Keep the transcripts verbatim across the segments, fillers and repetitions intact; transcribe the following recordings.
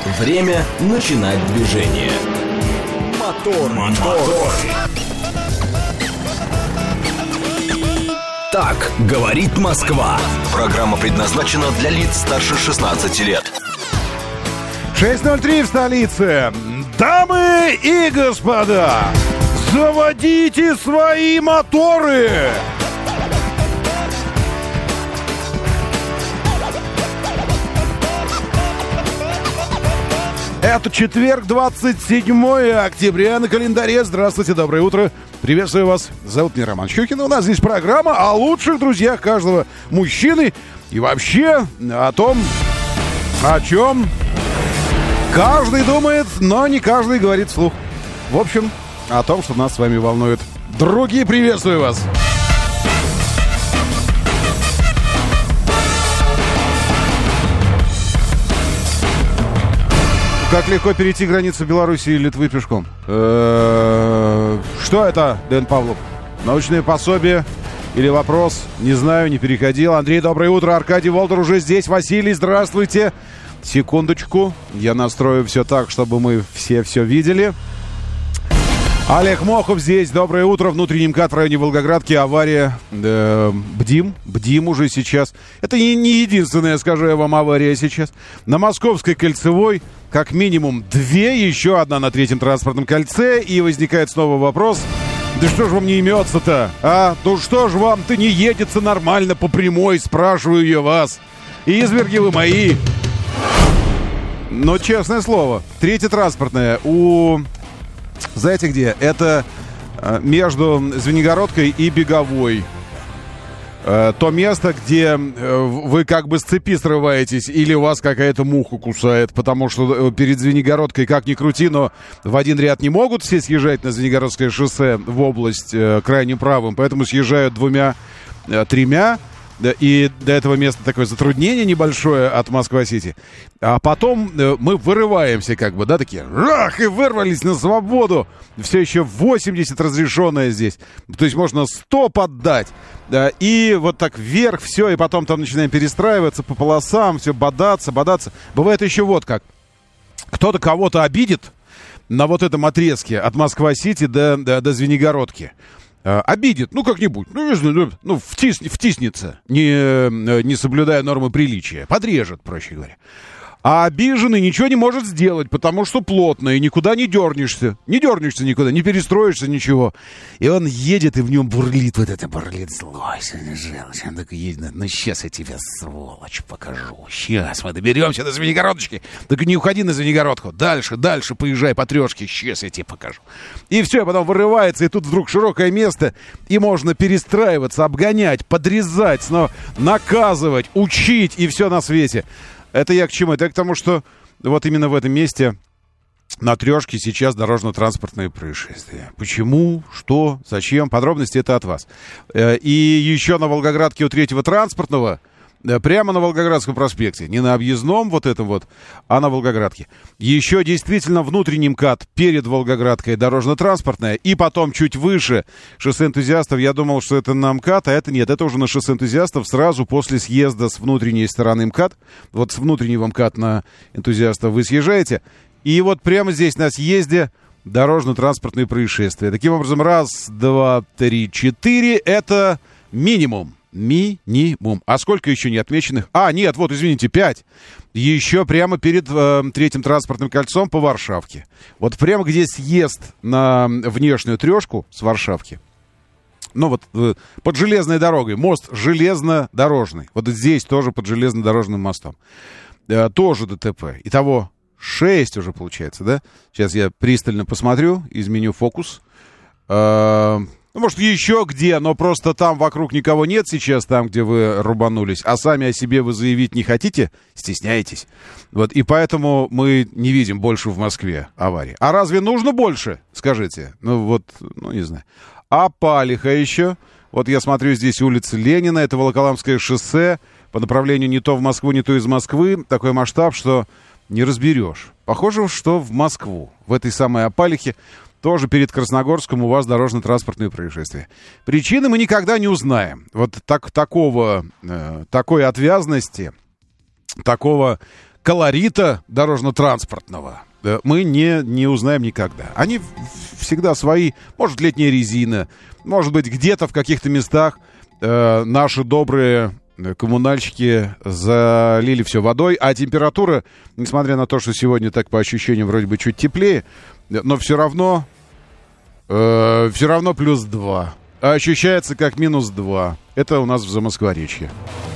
Время начинать движение. Мотор, мотор. Так говорит Москва. Программа предназначена для лиц старше шестнадцати лет. шесть ноль три в столице. Дамы и господа, заводите свои моторы! Это четверг, двадцать седьмое октября на календаре. Здравствуйте, доброе утро. Приветствую вас. Зовут меня Роман Щукин. У нас здесь программа о лучших друзьях каждого мужчины и вообще о том, о чем каждый думает, но не каждый говорит вслух. В общем, о том, что нас с вами волнует. Другие, приветствую вас. Как легко перейти границу Беларуси и Литвы пешком? Что это, Дэн Павлов? Научное пособие или вопрос? Не знаю, не переходил. Андрей, доброе утро. Аркадий Волдер уже здесь. Василий, здравствуйте. Секундочку. Я настрою все так, чтобы мы все все видели. Олег Мохов здесь. Доброе утро. Внутренний МКАД в районе Волгоградки. Авария. Э, бдим. Бдим уже сейчас. Это не, не единственная, скажу я вам, авария сейчас. На Московской кольцевой как минимум две. Еще одна на третьем транспортном кольце. И возникает снова вопрос. Да что же вам не имется-то? А? Ну что же вам-то не едется нормально по прямой? Спрашиваю я вас. Изверги вы мои. Но честное слово. Третье транспортное у... Знаете где? Это между Звенигородкой и Беговой. То место, где вы как бы с цепи срываетесь или вас какая-то муха кусает, потому что перед Звенигородкой, как ни крути, но в один ряд не могут все съезжать на Звенигородское шоссе в область крайне правым, поэтому съезжают двумя, тремя. И до этого места такое затруднение небольшое от Москва-Сити. А потом мы вырываемся как бы, да, такие, рах, и вырвались на свободу. Все еще восемьдесят разрешенное здесь. То есть можно сто поддать. Да, и вот так вверх все, и потом там начинаем перестраиваться по полосам, все бодаться, бодаться. Бывает еще вот как. Кто-то кого-то обидит на вот этом отрезке от Москва-Сити до, до, до Звенигородки. Обидит, ну как-нибудь, ну, ну втис, втиснется, не, не соблюдая нормы приличия, подрежет, проще говоря. А обиженный ничего не может сделать, потому что плотно, и никуда не дернешься. Не дернешься никуда, не перестроишься, ничего. И он едет, и в нем бурлит, вот это бурлит злость, желчь. Он такой едет, ну сейчас я тебе, сволочь, покажу. Сейчас мы доберемся до Звенигородочки. Так не уходи на Звенигородку. Дальше, дальше поезжай по трешке, сейчас я тебе покажу. И все, потом вырывается, и тут вдруг широкое место, и можно перестраиваться, обгонять, подрезать, но наказывать, учить, и все на свете. Это я к чему? Это я к тому, что вот именно в этом месте на трешке сейчас дорожно-транспортные происшествия. Почему? Что? Зачем? Подробности это от вас. И еще на Волгоградке у третьего транспортного, прямо на Волгоградском проспекте, не на объездном вот этом вот, а на Волгоградке. Еще действительно внутренний МКАД перед Волгоградкой дорожно-транспортная, и потом чуть выше шоссе энтузиастов. Я думал, что это на МКАД, а это нет, это уже на шоссе энтузиастов сразу после съезда с внутренней стороны МКАД. Вот с внутреннего МКАД на энтузиастов вы съезжаете, и вот прямо здесь на съезде дорожно-транспортные происшествия. Таким образом, раз, два, три, четыре, это минимум. Минимум. А сколько еще не отмеченных? А, нет, вот, извините, пять. Еще прямо перед э, третьим транспортным кольцом по Варшавке. Вот прямо где съезд на внешнюю трешку с Варшавки. Ну вот э, под железной дорогой. Мост железнодорожный. Вот здесь тоже под железнодорожным мостом. Э, тоже ДТП. Итого шесть уже получается, да? Сейчас я пристально посмотрю, изменю фокус. Э, Ну, может, еще где, но просто там вокруг никого нет сейчас, там, где вы рубанулись, а сами о себе вы заявить не хотите, стесняетесь. Вот, и поэтому мы не видим больше в Москве аварий. А разве нужно больше, скажите? Ну, вот, ну, не знаю. А Палиха еще. Вот я смотрю, здесь улица Ленина, это Волоколамское шоссе, по направлению не то в Москву, не то из Москвы. Такой масштаб, что не разберешь. Похоже, что в Москву, в этой самой Апалихе. Тоже перед Красногорском у вас дорожно-транспортные происшествия. Причины мы никогда не узнаем. Вот так, такого, э, такой отвязности, такого колорита дорожно-транспортного мы не, не узнаем никогда. Они всегда свои, может, летняя резина, может быть, где-то в каких-то местах э, наши добрые коммунальщики залили все водой, а температура, несмотря на то, что сегодня так по ощущениям вроде бы чуть теплее, но все равно, э, все равно плюс два. А ощущается как минус два. Это у нас в Замоскворечье.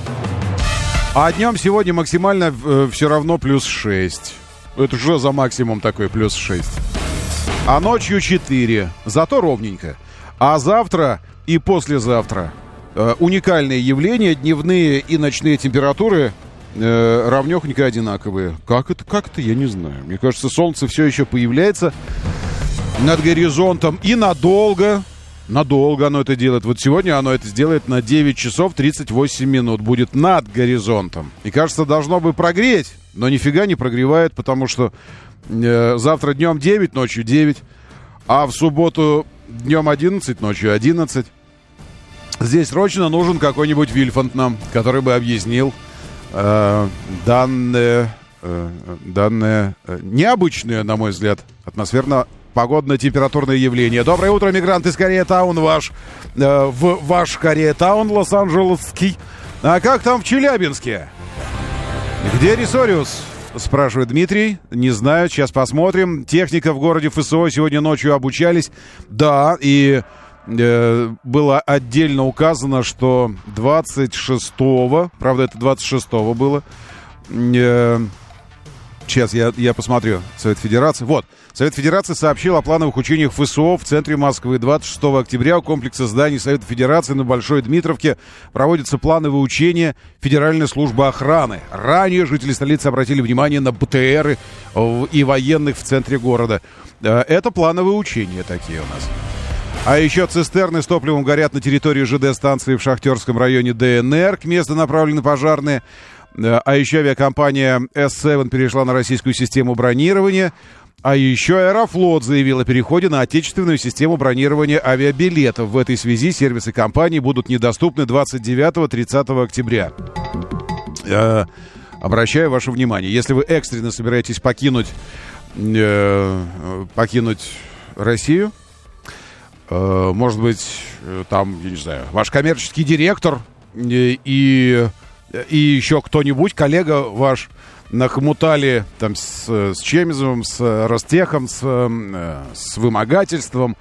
А днем сегодня максимально э, все равно плюс шесть. Это уже за максимум такой плюс шесть. А ночью четыре. Зато ровненько. А завтра и послезавтра э, уникальное явление. Дневные и ночные температуры э, равнёхонько одинаковые. Как это? Как это? Я не знаю. Мне кажется, солнце все еще появляется над горизонтом. И надолго. Надолго оно это делает. Вот сегодня оно это сделает на девять часов тридцать восемь минут. Будет над горизонтом. И, кажется, должно бы прогреть. Но нифига не прогревает, потому что э, завтра днем девять, ночью девять. А в субботу днем одиннадцать, ночью одиннадцать. Здесь срочно нужен какой-нибудь Вильфанд нам, который бы объяснил э, данные, э, данные э, необычные, на мой взгляд, атмосферно погодно-температурное явление. Доброе утро, мигрант из Кореятаун ваш. Э, в ваш Кореятаун, Лос-Анджелесский. А как там в Челябинске? Где Ресориус? Спрашивает Дмитрий. Не знаю, сейчас посмотрим. Техника в городе ФСО сегодня ночью обучались. Да, и э, было отдельно указано, что двадцать шестого, правда, это двадцать шестого было. Э, сейчас я, я посмотрю. Совет Федерации. Вот. Совет Федерации сообщил о плановых учениях ФСО в центре Москвы. двадцать шестого октября у комплекса зданий Совета Федерации на Большой Дмитровке проводятся плановые учения Федеральной службы охраны. Ранее жители столицы обратили внимание на БТРы и военных в центре города. Это плановые учения такие у нас. А еще цистерны с топливом горят на территории ЖД-станции в Шахтерском районе ДНР. К месту направлены пожарные. А еще авиакомпания эс семь перешла на российскую систему бронирования. А еще Аэрофлот заявил о переходе на отечественную систему бронирования авиабилетов. В этой связи сервисы компании будут недоступны двадцать девятого — тридцатого октября. Э, обращаю ваше внимание, если вы экстренно собираетесь покинуть, э, покинуть Россию, э, может быть, там, я не знаю, ваш коммерческий директор э, и, и еще кто-нибудь, коллега ваш, нахмутали там с, с Чемизовым, с Ростехом, с, с вымогательством,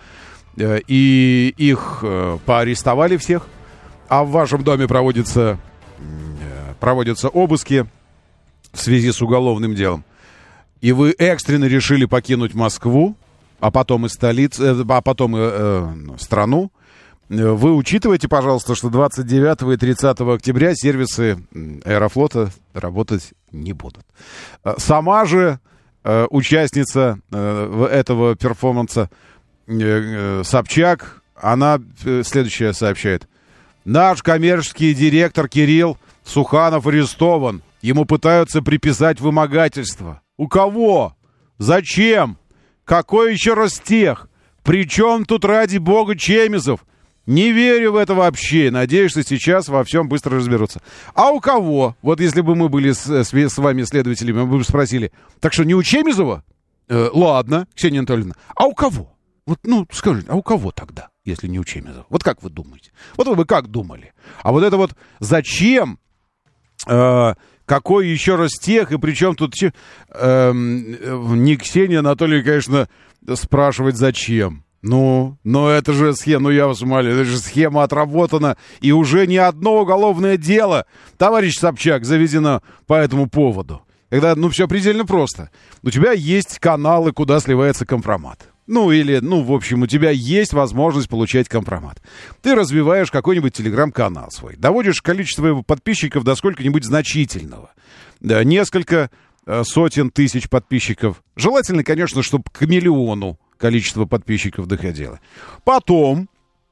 и их поарестовали всех, а в вашем доме проводятся, проводятся обыски в связи с уголовным делом, и вы экстренно решили покинуть Москву, а потом и столицу, а потом и э, страну, вы учитывайте, пожалуйста, что двадцать девятого и тридцатого октября сервисы Аэрофлота работать не будут. Сама же э, участница э, этого перформанса э, э, Собчак, она э, следующее сообщает. Наш коммерческий директор Кирилл Суханов арестован. Ему пытаются приписать вымогательство. У кого? Зачем? Какой еще Ростех? Причем тут, ради бога, Чемизов? Не верю в это вообще. Надеюсь, что сейчас во всем быстро разберутся. А у кого? Вот если бы мы были с, с, с вами следователями, мы бы спросили, так что не у Чемизова? Э, ладно, Ксения Анатольевна. А у кого? Вот, ну, скажите, а у кого тогда, если не у Чемизова? Вот как вы думаете? Вот вы бы как думали? А вот это вот зачем? Э, какой еще раз тех? И причем тут э, не Ксения Анатольевна, конечно, спрашивать зачем. Ну, но это же схема, ну я вас умоляю, это же схема отработана, и уже не одно уголовное дело, товарищ Собчак, заведено по этому поводу. Когда, ну, все предельно просто. У тебя есть каналы, куда сливается компромат. Ну, или, ну, в общем, у тебя есть возможность получать компромат. Ты развиваешь какой-нибудь телеграм-канал свой, доводишь количество его подписчиков до сколько-нибудь значительного. Да, несколько э, сотен тысяч подписчиков. Желательно, конечно, чтобы к миллиону количество подписчиков доходило. Потом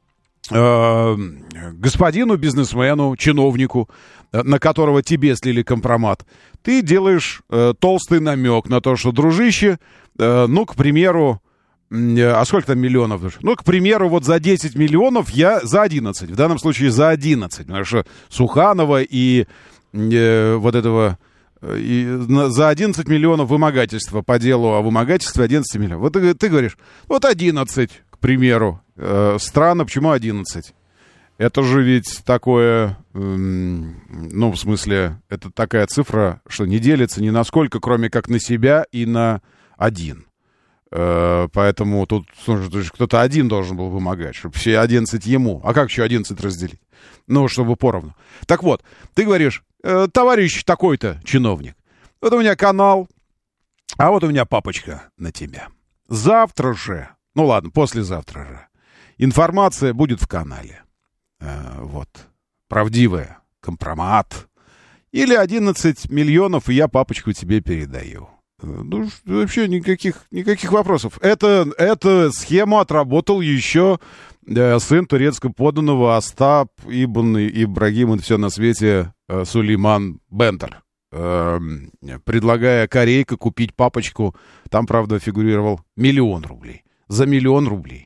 э, господину бизнесмену, чиновнику, э, на которого тебе слили компромат, ты делаешь э, толстый намек на то, что, дружище, э, ну, к примеру, э, а сколько там миллионов? Ну, к примеру, вот за десять миллионов я за одиннадцать. В данном случае за одиннадцать. Потому что Суханова и э, вот этого И за одиннадцать миллионов вымогательства по делу о вымогательстве одиннадцать миллионов. Вот ты, ты говоришь, вот одиннадцать, к примеру. Э, странно, почему одиннадцать? Это же ведь такое, эм, ну, в смысле, это такая цифра, что не делится ни на сколько, кроме как на себя и на один. Э, поэтому тут слушай, кто-то один должен был вымогать, чтобы все одиннадцать ему. А как еще одиннадцать разделить? Ну, чтобы поровну. Так вот, ты говоришь, э, товарищ такой-то чиновник, вот у меня канал, а вот у меня папочка на тебя. Завтра же, ну ладно, послезавтра же, информация будет в канале. Вот, правдивая, компромат. Или одиннадцать миллионов, и я папочку тебе передаю. Ну, вообще никаких, никаких вопросов. Это, эту схему отработал еще э, сын турецкого подданного Остап Ибн Ибрагим, и все на свете, э, Сулейман Бендер. Э, предлагая корейка купить папочку, там, правда, фигурировал миллион рублей. За миллион рублей.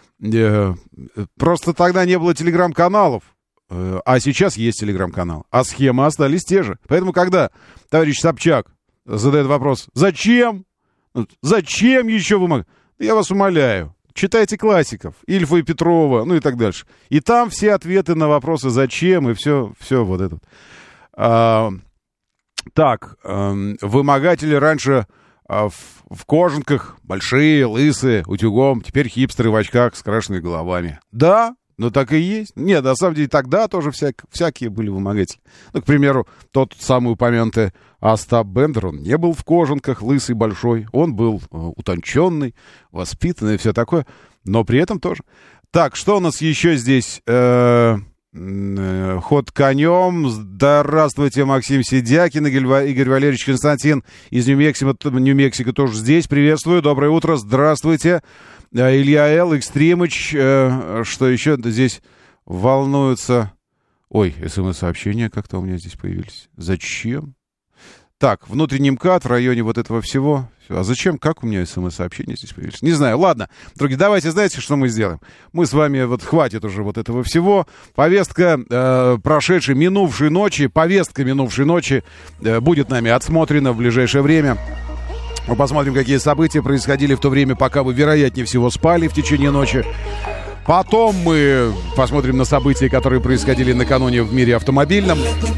Просто тогда не было телеграм-каналов, а сейчас есть телеграм-канал, а схемы остались те же. Поэтому, когда товарищ Собчак задает вопрос, зачем? Зачем еще вымогать? Я вас умоляю, читайте классиков, Ильфа и Петрова, ну и так дальше. И там все ответы на вопросы зачем и все, все вот это. А, так, вымогатели раньше... В, в кожанках, большие, лысые, утюгом. Теперь хипстеры в очках с крашенными головами. Да, ну так и есть. Нет, на самом деле тогда тоже всяк, всякие были вымогатели. Ну, к примеру, тот самый упомянутый Остап Бендер, он не был в кожанках, лысый, большой. Он был э, утонченный, воспитанный и все такое. Но при этом тоже. Так, что у нас еще здесь? Э, э, ход конем. Здравствуйте, Максим Сидякин, Игорь Валерьевич Константин из Нью-Мексико, Нью-Мексико тоже здесь. Приветствую, доброе утро, здравствуйте. Илья Л, Экстримыч, э, что еще здесь волнуются? Ой, смс-сообщения как-то у меня здесь появились. Зачем? Так, внутренний МКАД в районе вот этого всего. А зачем? Как у меня смс-сообщения здесь появились? Не знаю. Ладно, друзья, давайте, знаете, что мы сделаем? Мы с вами, вот хватит уже вот этого всего. Повестка э, прошедшей, минувшей ночи, повестка минувшей ночи э, будет нами отсмотрена в ближайшее время. Мы посмотрим, какие события происходили в то время, пока вы, вероятнее всего, спали в течение ночи. Потом мы посмотрим на события, которые происходили накануне в мире автомобильном.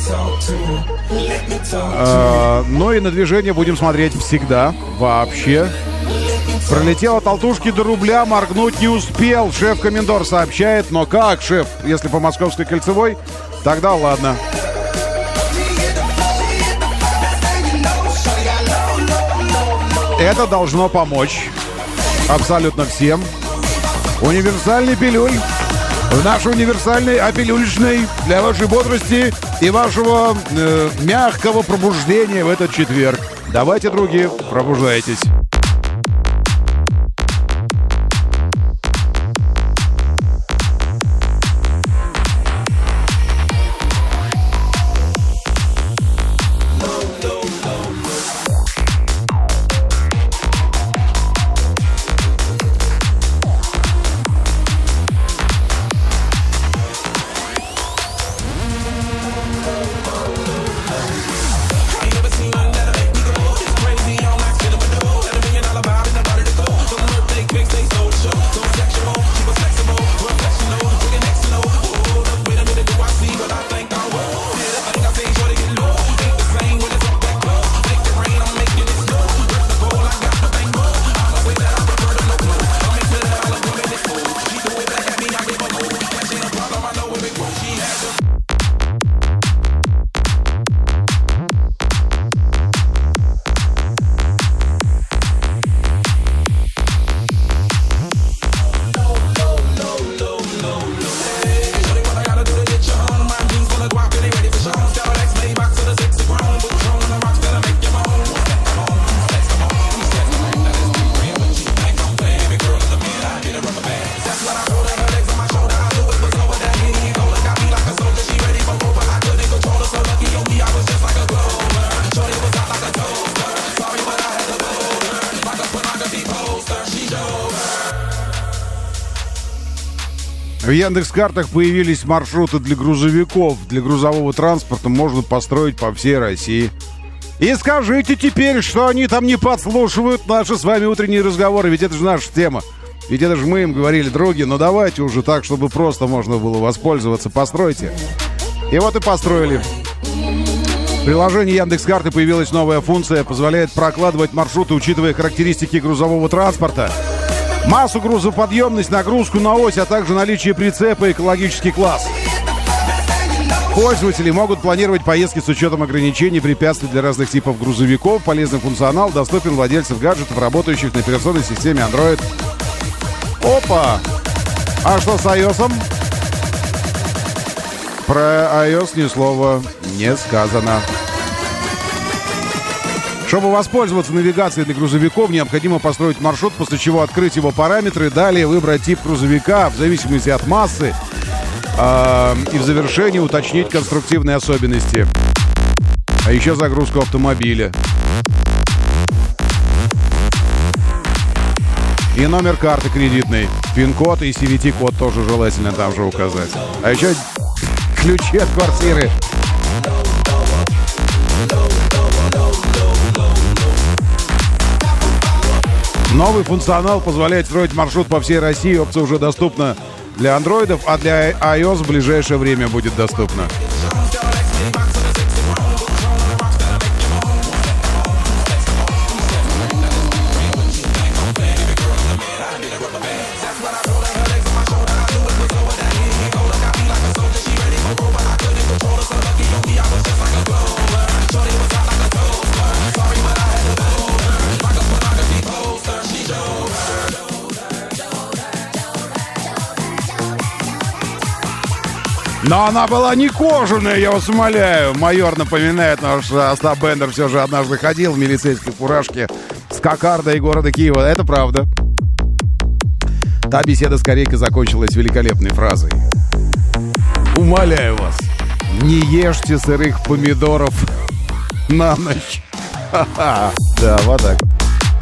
Э, ну и на движение будем смотреть всегда, вообще. Пролетел от Алтушки до рубля, моргнуть не успел. Шеф-комендор сообщает, но как, шеф, если по Московской кольцевой, тогда ладно. Это должно помочь абсолютно всем. Универсальный пилюль в нашей универсальной опилюльшной для вашей бодрости и вашего э, мягкого пробуждения в этот четверг. Давайте, други, пробуждайтесь. В Яндекс.Картах появились маршруты для грузовиков, для грузового транспорта можно построить по всей России. И скажите теперь, что они там не подслушивают наши с вами утренние разговоры, ведь это же наша тема. Ведь это же мы им говорили, други, ну давайте уже так, чтобы просто можно было воспользоваться. Постройте. И вот и построили. В приложении Яндекс.Карты появилась новая функция, позволяет прокладывать маршруты, учитывая характеристики грузового транспорта. Массу, грузоподъемность, нагрузку на ось, а также наличие прицепа и экологический класс. Пользователи могут планировать поездки с учетом ограничений и препятствий для разных типов грузовиков. Полезный функционал доступен владельцам гаджетов, работающих на операционной системе Android. Опа! А что с iOS? Про iOS ни слова не сказано. Чтобы воспользоваться навигацией для грузовиков, необходимо построить маршрут, после чего открыть его параметры, далее выбрать тип грузовика в зависимости от массы э, и в завершении уточнить конструктивные особенности. А еще загрузку автомобиля. И номер карты кредитной, пин-код и си ви ти-код тоже желательно там же указать. А еще ключи от квартиры. Новый функционал позволяет строить маршрут по всей России. Опция уже доступна для андроидов, а для iOS в ближайшее время будет доступна. Но она была не кожаная, я вас умоляю. Майор напоминает, что Остап Бендер все же однажды ходил в милицейской фуражке с кокардой города Киева. Это правда. Та беседа с корейкой закончилась великолепной фразой. Умоляю вас, не ешьте сырых помидоров на ночь. Ха-ха. Да, вот так вот.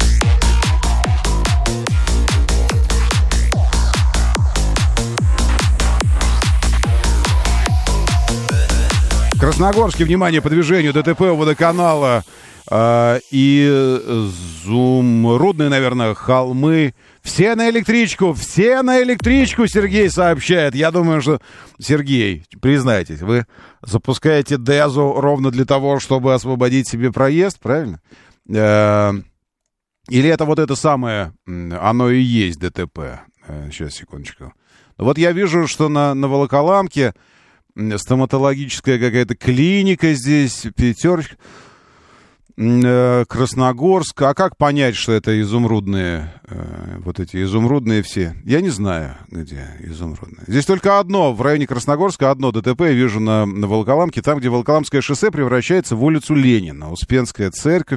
В Красногорске, внимание, по движению ДТП у водоканала э, и Изумрудные, наверное, холмы. Все на электричку, все на электричку, Сергей сообщает. Я думаю, что... Сергей, признайтесь, вы запускаете Дезу ровно для того, чтобы освободить себе проезд, правильно? Э, или это вот это самое, оно и есть ДТП? Э, сейчас, секундочку. Вот я вижу, что на, на Волоколамке стоматологическая какая-то клиника здесь, пятерочка, э, Красногорск. А как понять, что это изумрудные, э, вот эти изумрудные все? Я не знаю, где изумрудные. Здесь только одно, в районе Красногорска одно ДТП я вижу на, на Волоколамке, там, где Волоколамское шоссе превращается в улицу Ленина, Успенская церковь.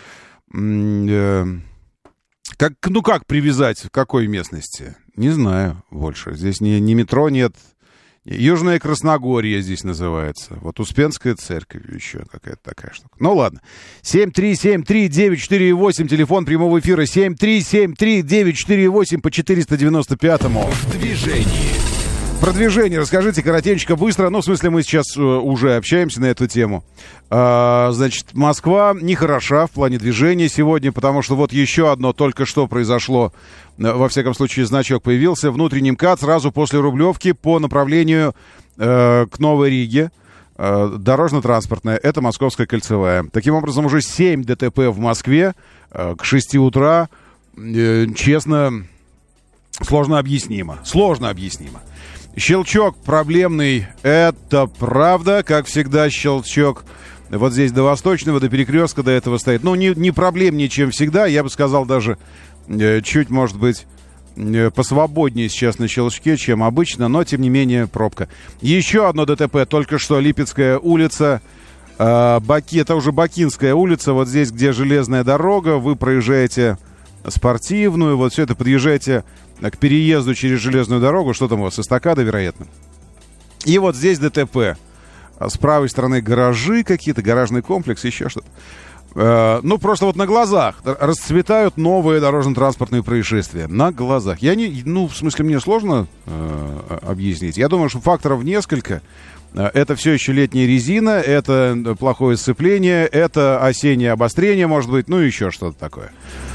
Э, как, ну как привязать, в какой местности? Не знаю больше. Здесь ни, ни метро нет. Южное Красногорье здесь называется. Вот Успенская церковь, еще какая-то такая штука. Ну ладно. семь три семь три девять четыре восемь, телефон прямого эфира семь три семь три девять четыре восемь по четыреста девяносто пятому. В движении. Про движение расскажите коротенько, быстро. Ну, в смысле, мы сейчас уже общаемся на эту тему. А, значит, Москва не хороша в плане движения сегодня, потому что вот еще одно только что произошло. Во всяком случае, значок появился. Внутренний МКАД сразу после Рублевки по направлению э, к Новой Риге. Э, дорожно-транспортная. Это Московская кольцевая. Таким образом, уже семь ДТП в Москве э, к шести утра. Э, честно, сложно объяснимо. Сложно объяснимо. Щелчок проблемный, это правда, как всегда, щелчок вот здесь до Восточного, до Перекрестка до этого стоит. Ну, не, не проблемнее, чем всегда, я бы сказал даже э, чуть, может быть, э, посвободнее сейчас на щелчке, чем обычно, но, тем не менее, пробка. Еще одно ДТП, только что Липецкая улица, э, Баки, это уже Бакинская улица, вот здесь, где железная дорога, вы проезжаете Спортивную, вот все это, подъезжаете к переезду через железную дорогу, что там у вас, эстакада, вероятно. И вот здесь ДТП. С правой стороны гаражи какие-то, гаражный комплекс, еще что-то. Э, ну, просто вот на глазах расцветают новые дорожно-транспортные происшествия. На глазах. Я не, ну, в смысле, мне сложно э, объяснить. Я думаю, что факторов несколько. Это все еще летняя резина, это плохое сцепление, это осеннее обострение, может быть, ну еще что-то такое.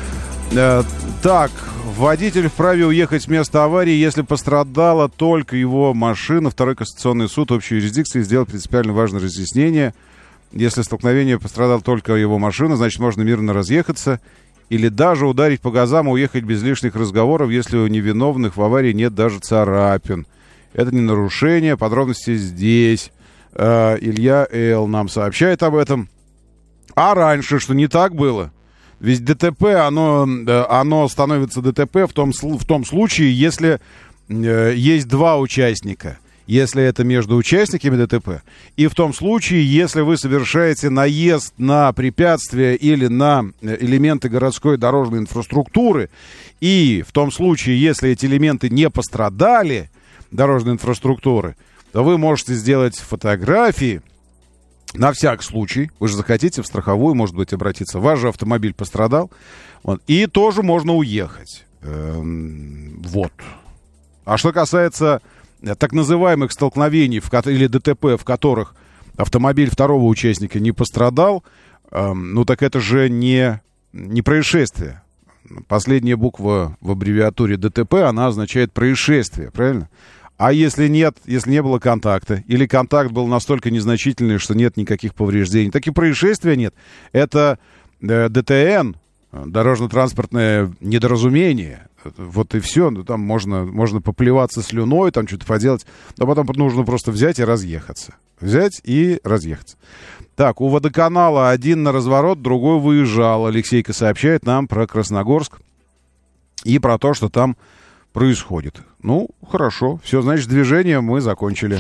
Так, водитель вправе уехать с места аварии, если пострадала только его машина. Второй кассационный суд общей юрисдикции сделал принципиально важное разъяснение. Если столкновение пострадала только его машина, значит, можно мирно разъехаться или даже ударить по газам и уехать без лишних разговоров, если у невиновных в аварии нет даже царапин. Это не нарушение, подробности здесь. Э, Илья Л. нам сообщает об этом. А раньше, что не так было? Ведь ДТП, оно, оно становится ДТП в том, в том случае, если э, есть два участника. Если это между участниками ДТП. И в том случае, если вы совершаете наезд на препятствия или на элементы городской дорожной инфраструктуры. И в том случае, если эти элементы не пострадали, дорожной инфраструктуры, то вы можете сделать фотографии. На всякий случай, вы же захотите в страховую, может быть, обратиться. Ваш же автомобиль пострадал. Вот, и тоже можно уехать. Эм, вот. А что касается так называемых столкновений в, или ДТП, в которых автомобиль второго участника не пострадал, эм, ну так это же не, не происшествие. Последняя буква в аббревиатуре ДТП, она означает происшествие, правильно? А если нет, если не было контакта, или контакт был настолько незначительный, что нет никаких повреждений, так и происшествия нет. Это э, ДТН, дорожно-транспортное недоразумение. Вот и все. Ну, там можно, можно поплеваться слюной, там что-то поделать. А потом нужно просто взять и разъехаться. Взять и разъехаться. Так, у водоканала один на разворот, другой выезжал. Алексейка сообщает нам про Красногорск и про то, что там происходит. Ну, хорошо. Все, значит, движение мы закончили.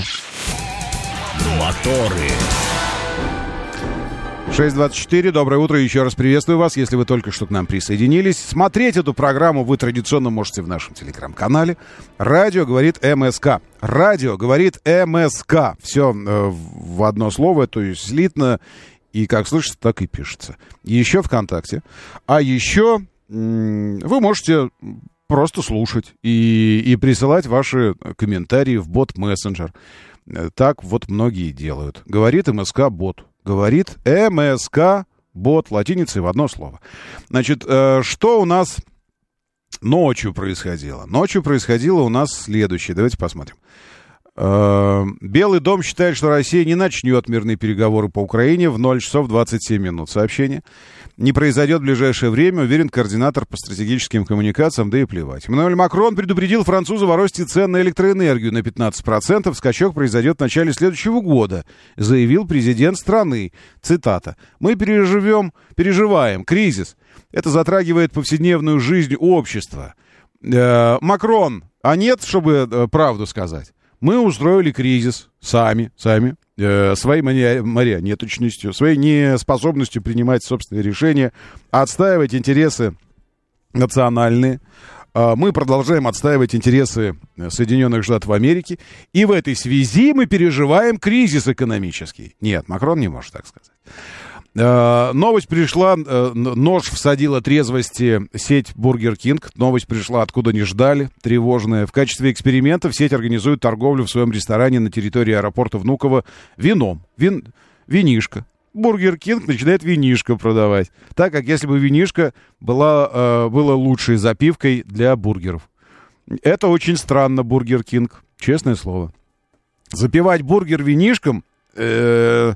Моторы. шесть двадцать четыре. Доброе утро. Еще раз приветствую вас, если вы только что к нам присоединились. Смотреть эту программу вы традиционно можете в нашем телеграм-канале. Радио говорит МСК. Радио говорит МСК. Все э, в одно слово, то есть слитно. И как слышится, так и пишется. Еще ВКонтакте. А еще м- вы можете просто слушать и, и присылать ваши комментарии в бот-мессенджер. Так вот многие делают. Говорит МСК-бот. Говорит МСК-бот. Латиницей в одно слово. Значит, э, что у нас ночью происходило? Ночью происходило у нас следующее. Давайте посмотрим. Э, Белый дом считает, что Россия не начнет мирные переговоры по Украине в ноль часов двадцать семь минут. Сообщение. Не произойдет в ближайшее время, уверен координатор по стратегическим коммуникациям, да и плевать. Эммануэль Макрон предупредил французов о росте цен на электроэнергию на пятнадцать процентов. Скачок произойдет в начале следующего года, заявил президент страны. Цитата. «Мы переживем, переживаем кризис. Это затрагивает повседневную жизнь общества». Э, Макрон, а нет, чтобы э, правду сказать? Мы устроили кризис сами, сами. Своей марионеточностью, своей неспособностью принимать собственные решения, отстаивать интересы национальные. Мы продолжаем отстаивать интересы Соединенных Штатов Америки. И в этой связи мы переживаем кризис экономический. Нет, Макрон не может так сказать. Новость пришла, нож всадила трезвости сеть Бургер Кинг. Новость пришла, откуда не ждали, тревожная. В качестве эксперимента сеть организует торговлю в своем ресторане на территории аэропорта Внуково вином. Вин, винишко. Бургер Кинг начинает винишко продавать. Так как если бы винишко была, было лучшей запивкой для бургеров. Это очень странно, Бургер Кинг. Честное слово. Запивать бургер винишком... Э-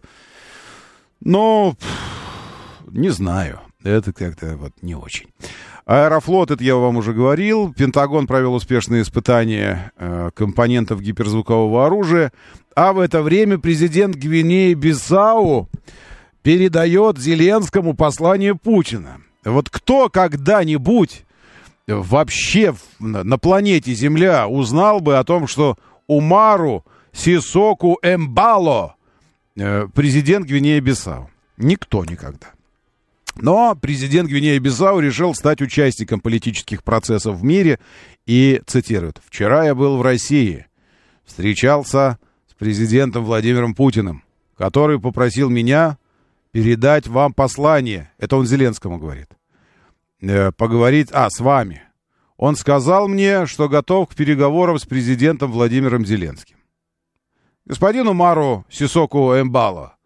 Ну, не знаю. Это как-то вот не очень. Аэрофлот, это я вам уже говорил. Пентагон провел успешные испытания э, компонентов гиперзвукового оружия. А в это время президент Гвинеи-Бисау передает Зеленскому послание Путина. Вот кто когда-нибудь вообще на планете Земля узнал бы о том, что Умару Сисоку Эмбало президент Гвинеи-Бисау? Никто никогда. Но президент Гвинеи-Бисау решил стать участником политических процессов в мире и цитирует: «Вчера я был в России, встречался с президентом Владимиром Путиным, который попросил меня передать вам послание». Это он Зеленскому говорит. Поговорить, а, с вами. Он сказал мне, что готов к переговорам с президентом Владимиром Зеленским. господину Мару Сисоку Эмбало,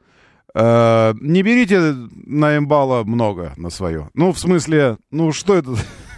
э, не берите на Эмбало много на свое. Ну, в смысле, ну, что это...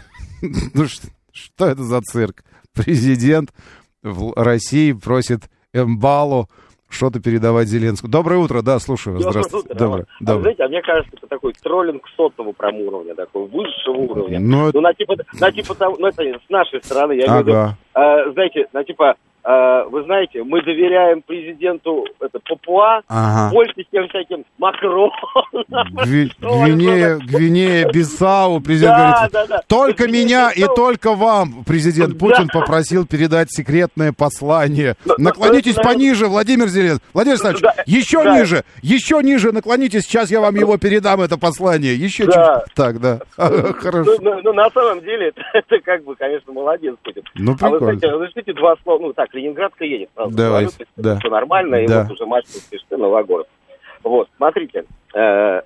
Ну, что, что это за цирк? Президент в России просит Эмбало что-то передавать Зеленскому. Доброе утро, да, слушаю вас. Здравствуйте. Утро, Доброе. а, Доброе. знаете, а мне кажется, это такой троллинг сотого прям уровня, такой высшего уровня. Но... Ну, на типа, на типа того, ну, это с нашей стороны, я ага. имею в виду, э, знаете, на типа, э, вы знаете, мы доверяем президенту это, Папуа ага. больше, чем всяким Макрону. Гви... Гвинея, Гвинея, Бисау, президент да, говорит, да, да. только Гвинея, меня Бисау. и только вам президент Путин да. попросил передать секретное послание. Но, Наклонитесь но, пониже, Владимир Зеленский. Владимир Александрович, да, еще да. ниже, еще ниже наклонитесь, сейчас я вам его передам, это послание. Еще да. чуть Так, да. Хорошо. Ну, ну, ну, на самом деле, это, это как бы, конечно, молодец Путин. Ну, а вы прикольно. знаете, вы знаете, два слова, ну, так, Ленинградка едет, сразу Давай, говорю, да. все нормально, и Да. вот уже матч спешит Новогород. Вот, смотрите, э,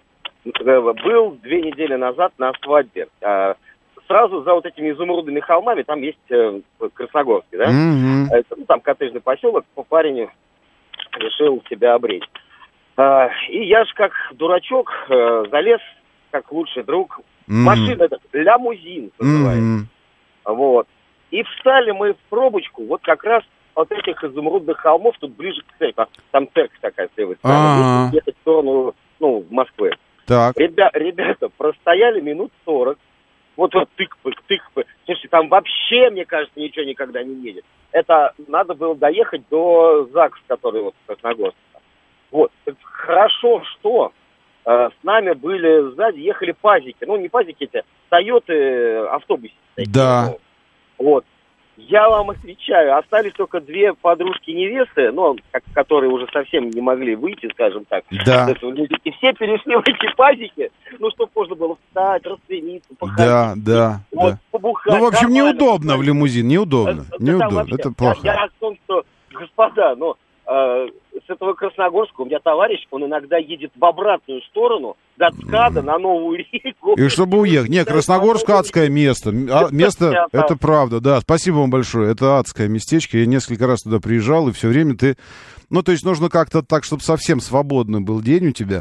был две недели назад на свадьбе. Э, сразу за вот этими изумрудными холмами, там есть э, Красногорский, да? Мгм. Это, ну, там коттеджный поселок, парень решил себя обречь. Э, и я ж как дурачок э, залез, как лучший друг. Мгм. Машина, это, лямузин называется. Мгм. Вот. И встали мы в пробочку, вот как раз от этих изумрудных холмов, тут ближе к церкви. Там церковь такая с левой А-а-а. стороны, где-то в сторону, ну, Москвы. Так. Ребя, ребята простояли минут сорок. Вот вот тыкпы, тыкпы. Слушайте, там вообще, мне кажется, ничего никогда не едет. Это надо было доехать до ЗАГС, который вот в Красногорске. Вот. Так хорошо, что э, с нами были сзади, ехали пазики. Ну, не пазики эти, Тойоты, автобусы. Да. Ну, вот. Я вам отвечаю, остались только две подружки-невесты, ну, как, которые уже совсем не могли выйти, скажем так. Да. И все перешли в эти пазики, ну, чтобы можно было встать, расцениться, походить. Да, да, вот, да. побухать. Ну, в общем, нормально. неудобно в лимузин, неудобно. Это, Неудобно, вообще, это я, плохо. я о том, что, господа, ну, э, с этого Красногорска у меня товарищ, он иногда едет в обратную сторону, до ЦКАДа, на Новую Ригу. И чтобы уехать. Нет, Красногорск адское место. А, место, это правда, да. Спасибо вам большое. Это адское местечко. Я несколько раз туда приезжал, и все время ты... Ну, то есть нужно как-то так, чтобы совсем свободный был день у тебя,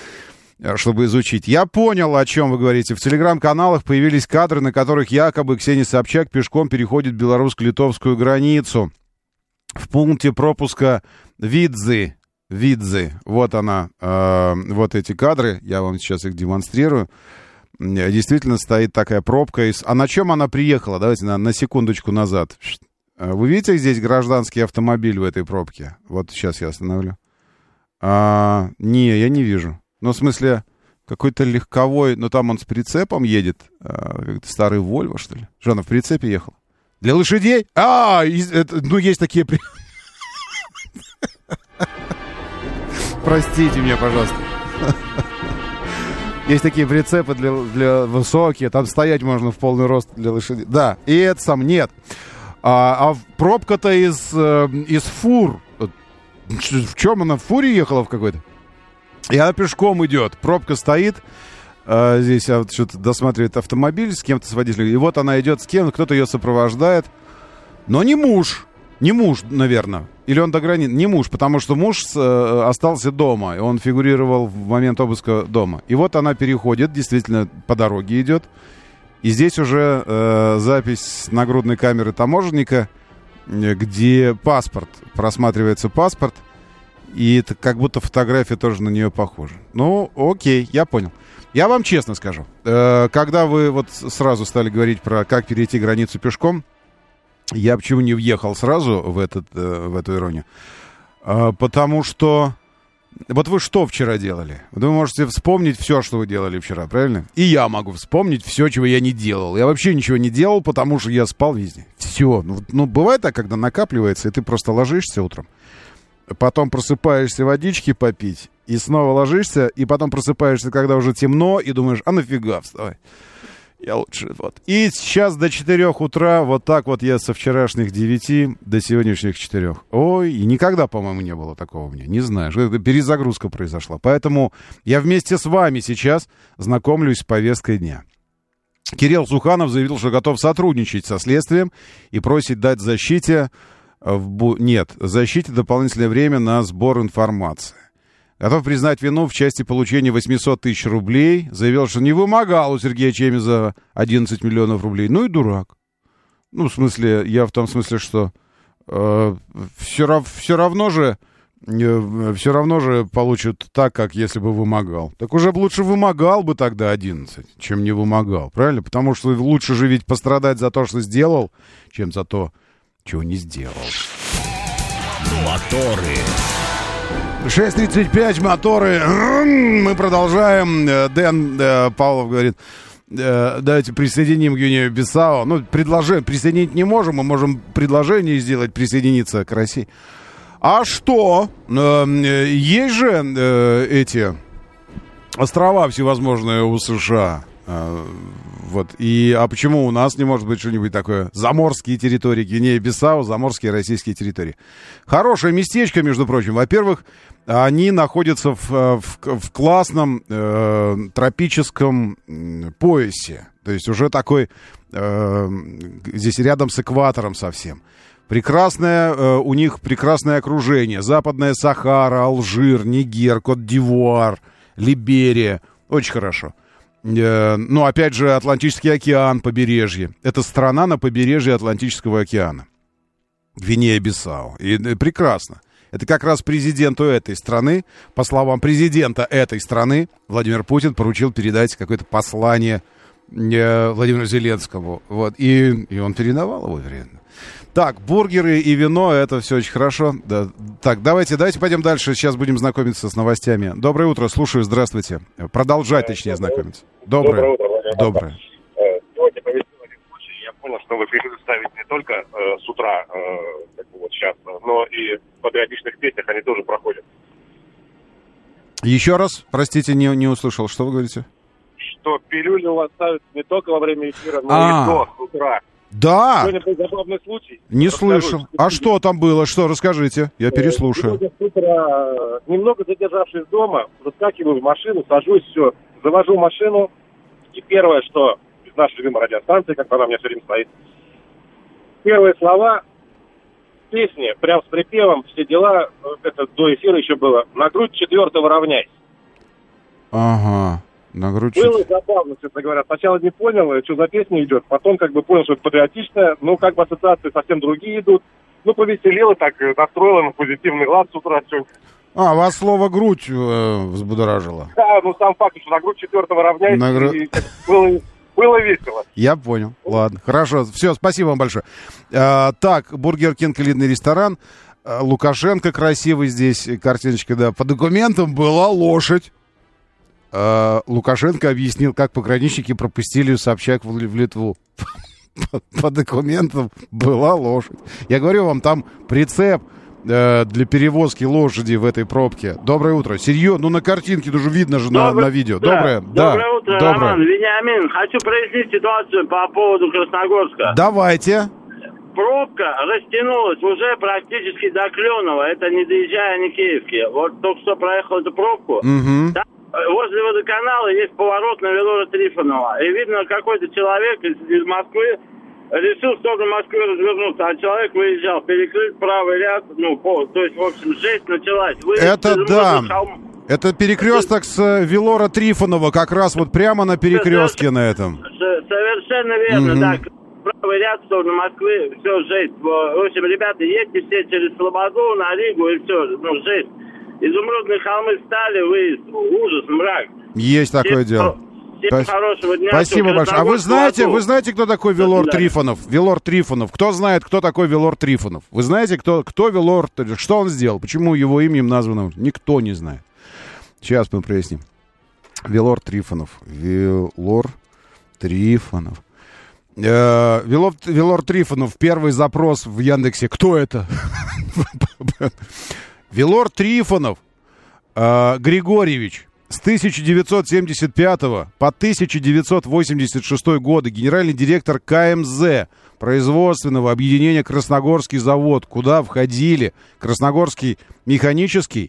чтобы изучить. Я понял, о чем вы говорите. В телеграм-каналах появились кадры, на которых якобы Ксения Собчак пешком переходит белорусско-литовскую границу. В пункте пропуска Видзы. Видзы. Вот она. Э, вот эти кадры. Я вам сейчас их демонстрирую. Действительно стоит такая пробка. Из... А на чем она приехала? Давайте на, на секундочку назад. Вы видите здесь гражданский автомобиль в этой пробке? Вот сейчас я остановлю. А, не, я не вижу. Ну, в смысле, какой-то легковой... Ну, там он с прицепом едет. А, старый Вольво, что ли? Что, она в прицепе ехала? Для лошадей? А, из, это, ну, есть такие... Простите меня, пожалуйста. Есть такие прицепы для, для высокие, там стоять можно в полный рост для лошадей. Да, и это сам нет. А, а пробка-то из, э, из фур. В чем она? В фуре ехала в какой-то? И она пешком идет. Пробка стоит. А, здесь а, вот что-то досматривает автомобиль с кем-то, с водителем. И вот она идет с кем-то, кто-то ее сопровождает. Но не муж. Не муж, наверное. Или он до границы. Не муж, потому что муж э, остался дома. И он фигурировал в момент обыска дома. И вот она переходит, действительно, по дороге идет. И здесь уже э, запись с нагрудной камеры таможенника, где паспорт, просматривается паспорт. И это как будто фотография тоже на нее похожа. Ну, окей, я понял. Я вам честно скажу. Э, когда вы вот сразу стали говорить про как перейти границу пешком, я почему не въехал сразу в, этот, э, в эту иронию? Э, потому что... Вот вы что вчера делали? Вы можете вспомнить все, что вы делали вчера, правильно? И я могу вспомнить все, чего я не делал. Я вообще ничего не делал, потому что я спал везде. Все. Ну, ну бывает так, когда накапливается, и ты просто ложишься утром, потом просыпаешься водички попить, и снова ложишься, и потом просыпаешься, когда уже темно, и думаешь, а нафига вставай? Я лучше, вот. И сейчас до четырех утра, вот так вот я со вчерашних девяти до сегодняшних четырех. Ой, и никогда, по-моему, не было такого у меня. Не знаю, что это перезагрузка произошла. Поэтому я вместе с вами сейчас знакомлюсь с повесткой дня. Кирилл Суханов заявил, что готов сотрудничать со следствием и просит дать защите в бу... Нет, защите дополнительное время на сбор информации. Готов признать вину в части получения восемьсот тысяч рублей. Заявил, что не вымогал у Сергея Чемизова одиннадцать миллионов рублей. Ну и дурак. Ну, в смысле, я в том смысле, что э, все, рав... все равно же э, все равно же получат так, как если бы вымогал. Так уже бы лучше вымогал бы тогда одиннадцать, чем не вымогал. Правильно? Потому что лучше же ведь пострадать за то, что сделал, чем за то, чего не сделал. Моторы. шесть тридцать пять, моторы. Мы продолжаем. Дэн э, Павлов говорит, э, давайте присоединим Гвинею-Бисау. Ну, предложение присоединить не можем, мы можем предложение сделать, присоединиться к России. А что? Э, есть же э, эти острова всевозможные у США. Э, вот. И, а почему у нас не может быть что-нибудь такое? Заморские территории Гвинея-Бисау, заморские российские территории. Хорошее местечко, между прочим. Во-первых, они находятся в, в, в классном э, тропическом поясе. То есть уже такой, э, здесь рядом с экватором совсем. Прекрасное, э, у них прекрасное окружение. Западная Сахара, Алжир, Нигер, Кот-д'Ивуар, Либерия. Очень хорошо. Э, ну, опять же, Атлантический океан, побережье. Это страна на побережье Атлантического океана. Гвинея-Бисау. И э, прекрасно. Это как раз президенту этой страны, по словам президента этой страны, Владимир Путин поручил передать какое-то послание э, Владимиру Зеленскому. Вот. И, и он передавал его, вероятно. Так, бургеры и вино, это все очень хорошо. Да. Так, давайте, давайте пойдем дальше. Сейчас будем знакомиться с новостями. Доброе утро, слушаю, здравствуйте. Продолжать, точнее, знакомиться. Доброе. Доброе утро, Владимир. Доброе. Сегодня повезло один случай. Я понял, что вы пришли ставить не только э, с утра, э, как бы вот сейчас, но и в патриотичных песнях они тоже проходят. Еще раз, простите, не, не услышал. Что вы говорите? Что пилюли у вас ставят не только во время эфира, но А. и до, с утра. Да. Сегодня был забавный случай. Не Расскажу. слышал. А что там было? Что, расскажите. Я переслушаю. Сегодня с утра, немного задержавшись дома, выскакиваю в машину, сажусь, все, завожу машину. И первое, что из нашей любимой радиостанции, как она у меня все время стоит, первые слова песни, прям с припевом, все дела, это до эфира еще было, на грудь четвертого равняйся. Ага. На грудь. Было забавно, честно говоря. Сначала не понял, что за песня идет, потом как бы понял, что это патриотичная, ну как бы ассоциации совсем другие идут. Ну, повеселило так, настроило на позитивный лад с утра. Все. А, вас слово «грудь» э, взбудоражило. Да, ну сам факт, что на грудь четвертого равняйся, На гру... и было, было весело. Я понял. Ладно, хорошо. Все, спасибо вам большое. А, так, Бургер Кинг, элитный ресторан. А, Лукашенко красивый здесь, картиночка, да. По документам была лошадь. А, Лукашенко объяснил, как пограничники пропустили Собчак в, в Литву. По, по документам была лошадь. Я говорю вам, там прицеп э, для перевозки лошади в этой пробке. Доброе утро. Серьезно, ну на картинке даже видно же на, на видео. Да. Доброе, Доброе да. утро, Доброе. Роман. Вениамин, хочу прояснить ситуацию по поводу Красногорска. Давайте. Пробка растянулась уже практически до Кленова. Это не доезжая Никеевки. Вот только что проехал эту пробку. Угу. Там, возле водоканала есть поворот на Велора Трифонова. И видно, какой-то человек из, из Москвы решил в сторону Москвы развернуться, а человек выезжал, перекрыть правый ряд, ну, по, то есть, в общем, жесть началась. Выезд Это да. Это перекресток с Велора Трифонова, как раз вот прямо на перекрестке на этом. Совершенно верно, Угу. да. Правый ряд в сторону Москвы, все, жесть. В общем, ребята, едьте все через Слободу на Ригу и все, ну, жесть. Изумрудные холмы встали, выезд, ужас, мрак. Есть такое Всем, дело. всем Спас... хорошего дня. Спасибо большое. А вы знаете, вы знаете, кто такой Велор Да. Трифонов? Велор Трифонов. Кто знает, кто такой Велор Трифонов? Вы знаете, кто, кто Велор, что он сделал? Почему его именем названо? Никто не знает. Сейчас мы проясним. Велор Трифонов. Велор Трифонов. Э, Велор, Велор Трифонов. Первый запрос в Яндексе. Кто это? Велор Трифонов э, Григорьевич. С тысяча девятьсот семьдесят пятого по тысяча девятьсот восемьдесят шестой годы генеральный директор ка эм зэ, производственного объединения «Красногорский завод», куда входили Красногорский механический,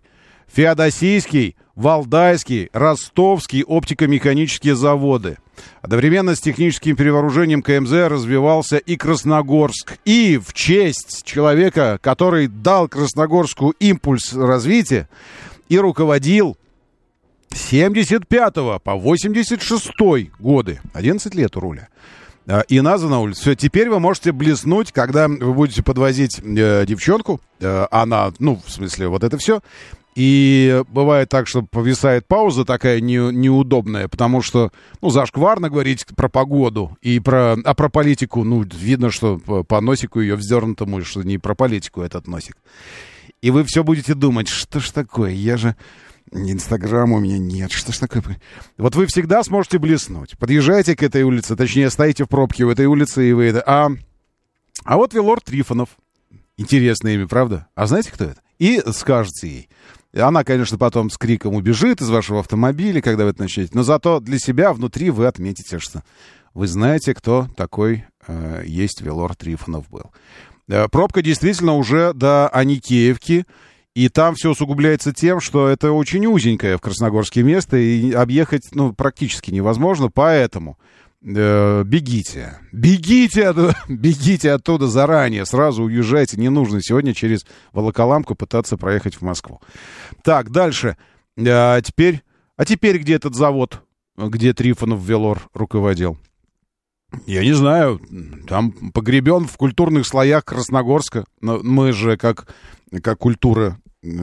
Феодосийский, Валдайский, Ростовский оптико-механические заводы. Одновременно с техническим перевооружением ка эм зэ развивался и Красногорск. И в честь человека, который дал Красногорску импульс развития и руководил с семьдесят пятого по восемьдесят шестой годы, одиннадцать лет у руля, и названа улица. Все, теперь вы можете блеснуть, когда вы будете подвозить э, девчонку, э, она, ну, в смысле, вот это все. И бывает так, что повисает пауза такая не, неудобная, потому что, ну, зашкварно говорить про погоду и про, а про политику, ну, видно, что по, по носику ее вздернутому, что не про политику этот носик. И вы все будете думать, что ж такое, я же... Инстаграма у меня нет, что ж такое? Вот вы всегда сможете блеснуть. Подъезжаете к этой улице, точнее, стоите в пробке у этой улицы, и вы это... А, а вот Велор Трифонов. Интересное имя, правда? А знаете, кто это? И скажете ей. Она, конечно, потом с криком убежит из вашего автомобиля, когда вы это начнете. Но зато для себя внутри вы отметите, что вы знаете, кто такой э, есть Велор Трифонов был. Э, пробка действительно уже до Аникеевки. И там все усугубляется тем, что это очень узенькое в Красногорске место, и объехать, ну, практически невозможно, поэтому э, бегите, бегите, оттуда, бегите оттуда заранее, сразу уезжайте, не нужно сегодня через Волоколамку пытаться проехать в Москву. Так, дальше, а теперь, а теперь где этот завод, где Трифонов Велор руководил? Я не знаю, там погребен в культурных слоях Красногорска, но мы же как, как культура...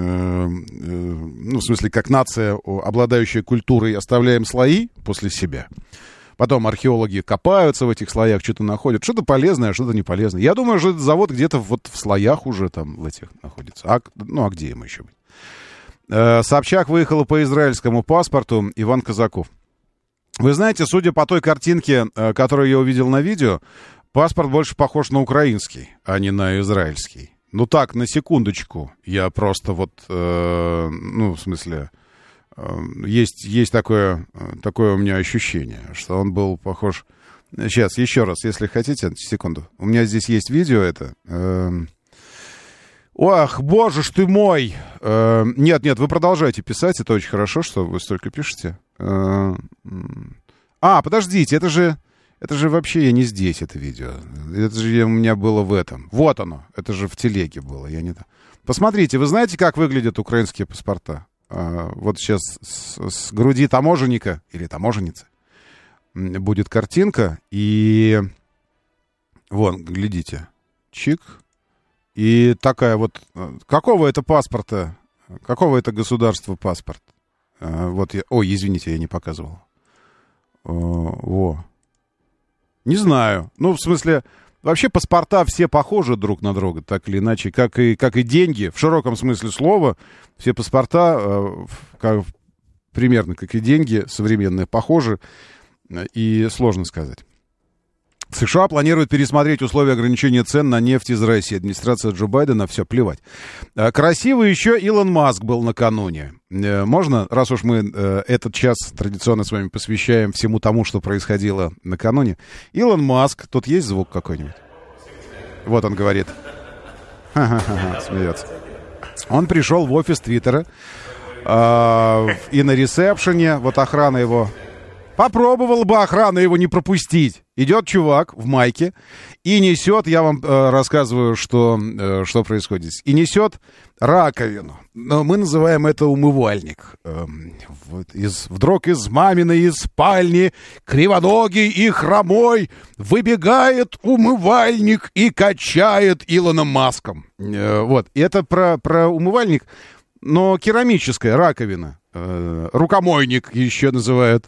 ну, в смысле, как нация, обладающая культурой, оставляем слои после себя. Потом археологи копаются в этих слоях, что-то находят. Что-то полезное, что-то не полезное. Я думаю, что этот завод где-то вот в слоях уже там в этих находится. А, ну, а где ему еще быть? Собчак выехала по израильскому паспорту. Иван Казаков. Вы знаете, судя по той картинке, которую я увидел на видео, паспорт больше похож на украинский, а не на израильский. Ну так, на секундочку, я просто вот, э, ну, в смысле, э, есть, есть такое, такое у меня ощущение, что он был похож... Сейчас, еще раз, если хотите, секунду. У меня здесь есть видео это. Э, ох, боже ж ты мой! Э, нет, нет, вы продолжайте писать, это очень хорошо, что вы столько пишете. Э, а, подождите, это же... Это же вообще я не здесь, это видео. Это же у меня было в этом. Вот оно. Это же в телеге было. Я не... Посмотрите, вы знаете, как выглядят украинские паспорта? А, вот сейчас с, с груди таможенника или таможенницы будет картинка. И вон, глядите. Чик. И такая вот... Какого это паспорта? Какого это государства паспорт? А, вот я... Ой, извините, я не показывал. О, во. Не знаю. Ну, в смысле, вообще паспорта все похожи друг на друга, так или иначе, как и, как и деньги. В широком смысле слова все паспорта, э, как, примерно как и деньги современные, похожи, и сложно сказать. США планируют пересмотреть условия ограничения цен на нефть из России. Администрация Джо Байдена, все, плевать. Красивый еще Илон Маск был накануне. Можно, раз уж мы этот час традиционно с вами посвящаем всему тому, что происходило накануне. Илон Маск, тут есть звук какой-нибудь? Вот он говорит. Ха-ха-ха, смеется. Он пришел в офис Твиттера, э, и на ресепшене, вот охрана его... Попробовала бы охрана его не пропустить. Идет чувак в майке и несет, я вам э, рассказываю, что, э, что происходит здесь, и несет раковину. Но мы называем это умывальник. Э, вот из, вдруг из маминой из спальни кривоногий и хромой выбегает умывальник и качает Илоном Маском. Э, вот, и это про, про умывальник, но керамическая раковина. Э, рукомойник еще называют.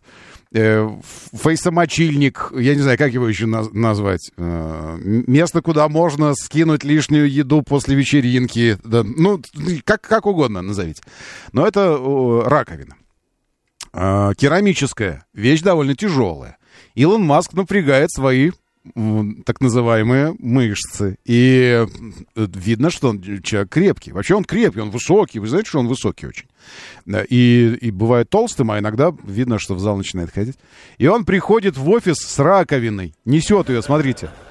Фейсомочильник, я не знаю, как его еще наз- назвать. Место, куда можно скинуть лишнюю еду после вечеринки. Да, ну, как, как угодно назовите. Но это о, раковина. А, керамическая. Вещь довольно тяжелая. Илон Маск напрягает свои так называемые мышцы. И видно, что он человек крепкий. Вообще он крепкий, он высокий. Вы знаете, что он высокий очень. И, и бывает толстым, а иногда видно, что в зал начинает ходить. И он приходит в офис с раковиной. Несет ее, смотрите.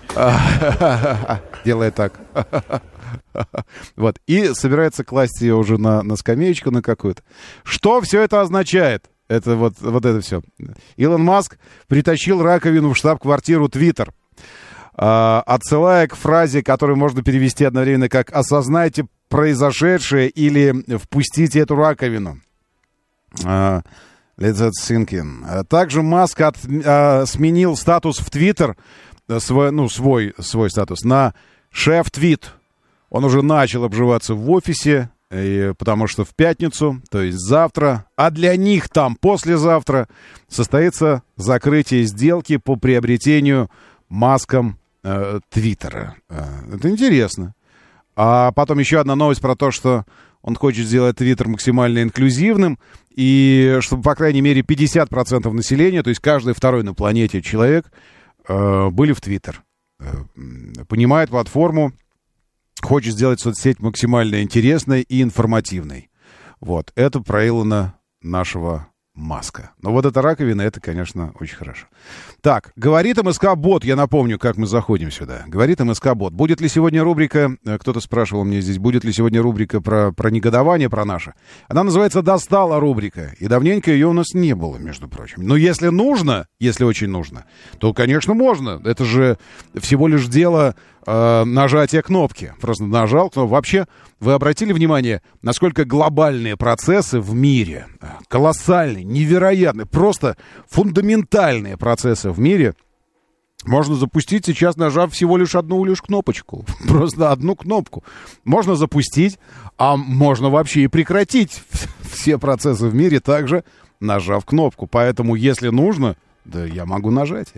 Делает так. Вот. И собирается класть ее уже на, на скамеечку на какую-то. Что все это означает? Это вот, вот это все. Илон Маск притащил раковину в штаб-квартиру Твиттер, э, отсылая к фразе, которую можно перевести одновременно как «осознайте произошедшее» или «впустите эту раковину». Э, Let that sink in. Также Маск от, э, сменил статус в Твиттер, свой, ну, свой, свой статус, на «шеф-твит». Он уже начал обживаться в офисе, и, потому что в пятницу, то есть завтра, а для них там послезавтра, состоится закрытие сделки по приобретению Маском э, Твиттера. Э, это интересно. А потом еще одна новость про то, что он хочет сделать Твиттер максимально инклюзивным, и чтобы, по крайней мере, пятьдесят процентов населения, то есть каждый второй на планете человек, э, были в Твиттер. Э, понимает платформу, хочет сделать соцсеть максимально интересной и информативной. Вот. Это про Илона нашего Маска. Но вот эта раковина, это, конечно, очень хорошо. Так, говорит МСК-бот, я напомню, как мы заходим сюда. Говорит МСК-бот. Будет ли сегодня рубрика, кто-то спрашивал мне здесь, будет ли сегодня рубрика про, про негодование, про наше? Она называется «Достала рубрика». И давненько ее у нас не было, между прочим. Но если нужно, если очень нужно, то, конечно, можно. Это же всего лишь дело э, нажатия кнопки. Просто нажал кнопку. Вообще, вы обратили внимание, насколько глобальные процессы в мире, колоссальные, невероятные, просто фундаментальные процессы в мире можно запустить сейчас, нажав всего лишь одну лишь кнопочку. Просто одну кнопку. Можно запустить, а можно вообще и прекратить все процессы в мире также, нажав кнопку. Поэтому, если нужно, да я могу нажать.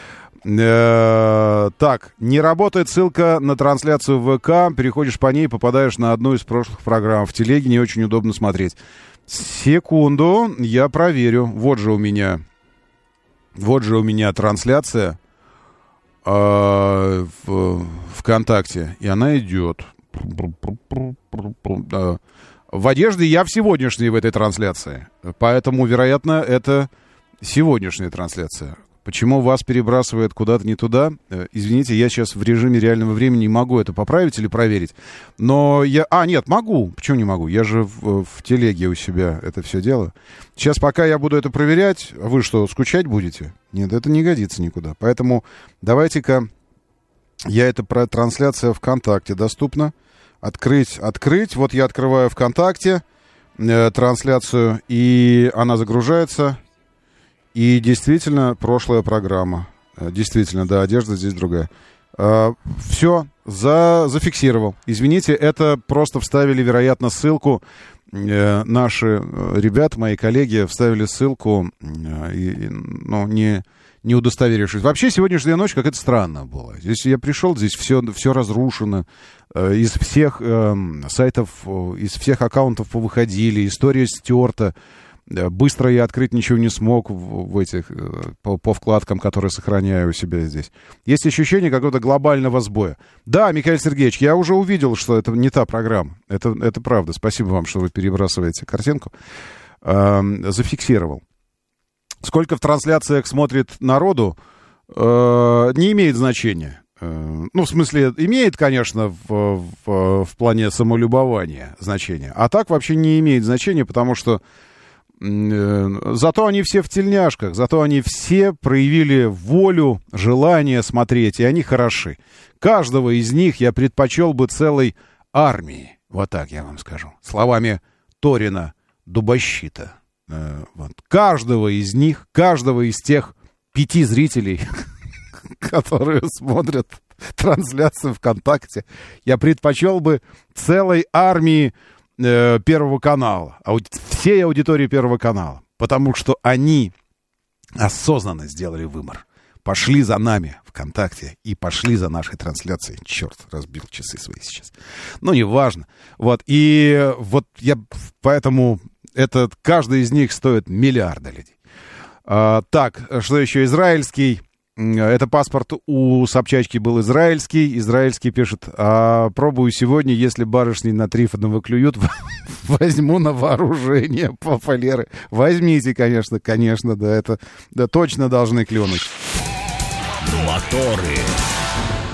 Э-э- так, не работает ссылка на трансляцию в ВК. Переходишь по ней, попадаешь на одну из прошлых программ. В телеге не очень удобно смотреть. Секунду, я проверю. Вот же у меня, вот же у меня трансляция э, в ВКонтакте, и она идет. В одежде я в сегодняшней в этой трансляции, поэтому, вероятно, это сегодняшняя трансляция. Почему вас перебрасывает куда-то не туда? Извините, я сейчас в режиме реального времени не могу это поправить или проверить. Но я... А, нет, могу. Почему не могу? Я же в, в телеге у себя это все делаю. Сейчас, пока я буду это проверять, вы что, скучать будете? Нет, это не годится никуда. Поэтому давайте-ка я это про трансляция ВКонтакте доступна. Открыть, открыть. Вот я открываю ВКонтакте э, трансляцию, и она загружается. И действительно, прошлая программа. Действительно, да, одежда здесь другая. А, все, за, зафиксировал. Извините, это просто вставили, вероятно, ссылку. Э, наши ребята, мои коллеги, вставили ссылку, э, и, ну, не, не удостоверившись. Вообще, сегодняшняя ночь как-то странно была. Здесь я пришел, здесь все, все разрушено. Э, из всех э, сайтов, э, из всех аккаунтов повыходили, история стерта. Быстро я открыть ничего не смог в, в этих, по, по вкладкам, которые сохраняю у себя здесь. Есть ощущение какого-то глобального сбоя. Да, Михаил Сергеевич, я уже увидел, что это не та программа. Это, это правда. Спасибо вам, что вы перебрасываете картинку. Эм, зафиксировал. Сколько в трансляциях смотрит народу, э, не имеет значения. Э, ну, в смысле, имеет, конечно, в, в, в плане самолюбования значение. А так вообще не имеет значения, потому что зато они все в тельняшках, зато они все проявили волю, желание смотреть, и они хороши. Каждого из них я предпочел бы целой армии, вот так я вам скажу, словами Торина Дубощита. Вот. Каждого из них, каждого из тех пяти зрителей, которые смотрят трансляцию ВКонтакте, я предпочел бы целой армии Первого канала, ауди... всей аудитории Первого канала, потому что они осознанно сделали выбор, пошли за нами ВКонтакте и пошли за нашей трансляцией. Черт, разбил часы свои сейчас. Ну, неважно. Вот, и вот я поэтому этот, каждый из них стоит миллиарда людей. А, так, что еще? Израильский. Это паспорт у Собчачки был израильский. Израильский пишет: а пробую сегодня, если барышни на Трифонова клюют, возьму на вооружение папалеры. Возьмите, конечно, конечно, да, это да, точно должны клюнуть. Моторы.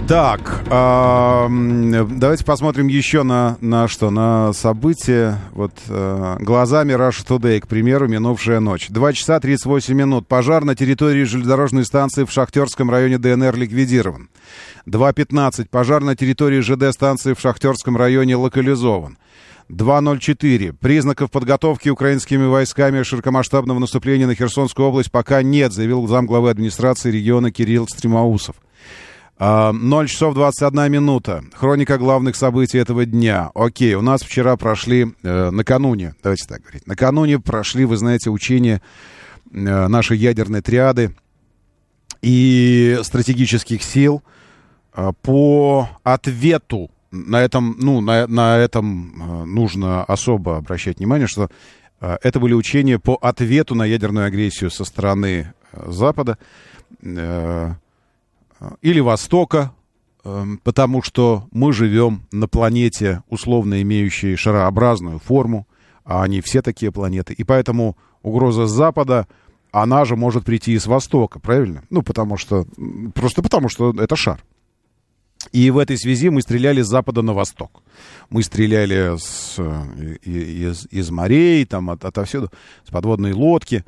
Так, э, давайте посмотрим еще на, на что, на события. Вот э, глазами Russia Today, к примеру, минувшая ночь. два часа тридцать восемь минут. Пожар на территории железнодорожной станции в Шахтерском районе ДНР ликвидирован. два пятнадцать. Пожар на территории ЖД станции в Шахтерском районе локализован. два ноль четыре. Признаков подготовки украинскими войсками широкомасштабного наступления на Херсонскую область пока нет, заявил замглавы администрации региона Кирилл Стремоусов. ноль часов двадцать одна минута. Хроника главных событий этого дня. Окей, у нас вчера прошли, э, накануне, давайте так говорить, накануне прошли, вы знаете, учения э, нашей ядерной триады и стратегических сил э, по ответу. На этом, ну, на, на этом э, нужно особо обращать внимание, что э, это были учения по ответу на ядерную агрессию со стороны э, Запада. Э, Или Востока, потому что мы живем на планете, условно имеющей шарообразную форму, а они все такие планеты. И поэтому угроза с Запада, она же может прийти и с Востока, правильно? Ну, потому что, просто потому что это шар. И в этой связи мы стреляли с запада на восток. Мы стреляли с, из, из морей, там, от, отовсюду, с подводной лодки,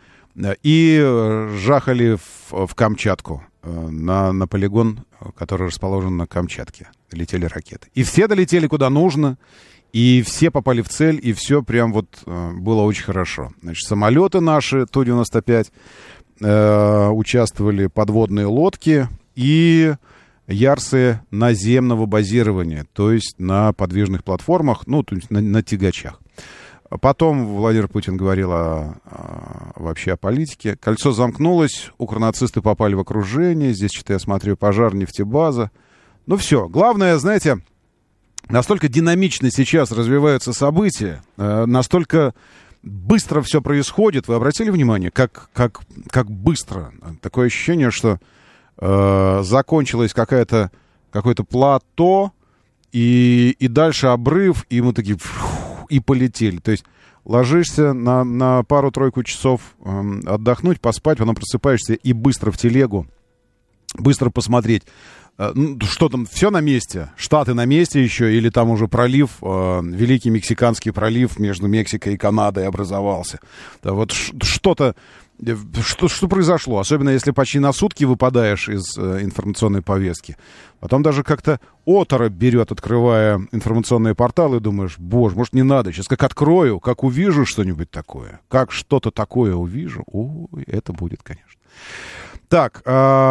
и жахали в, в Камчатку. На, на полигон, который расположен на Камчатке. Летели ракеты. И все долетели куда нужно, и все попали в цель, и все прям вот э, было очень хорошо. Значит, самолеты наши Ту девяносто пять, э, участвовали подводные лодки и ярсы наземного базирования, то есть на подвижных платформах, ну, то есть на, на тягачах. Потом Владимир Путин говорил о, о, вообще о политике. Кольцо замкнулось, укронацисты попали в окружение. Здесь, что-то я смотрю, пожар, нефтебаза. Ну все, главное, знаете, настолько динамично сейчас развиваются события, э, настолько быстро все происходит. Вы обратили внимание, как, как, как быстро? Такое ощущение, что э, закончилось какая-то, какое-то плато, и, и дальше обрыв, и мы такие... и полетели. То есть ложишься на, на пару-тройку часов э, отдохнуть, поспать, потом просыпаешься и быстро в телегу, быстро посмотреть, э, ну, что там, все на месте, Штаты на месте еще, или там уже пролив, э, Великий Мексиканский пролив между Мексикой и Канадой образовался. Да, вот что-то, что, что произошло, особенно если почти на сутки выпадаешь из э, информационной повестки. Потом даже как-то оторопь берет, открывая информационные порталы, и думаешь, боже, может, не надо. Сейчас как открою, как увижу что-нибудь такое, как что-то такое увижу, ой, это будет, конечно. Так,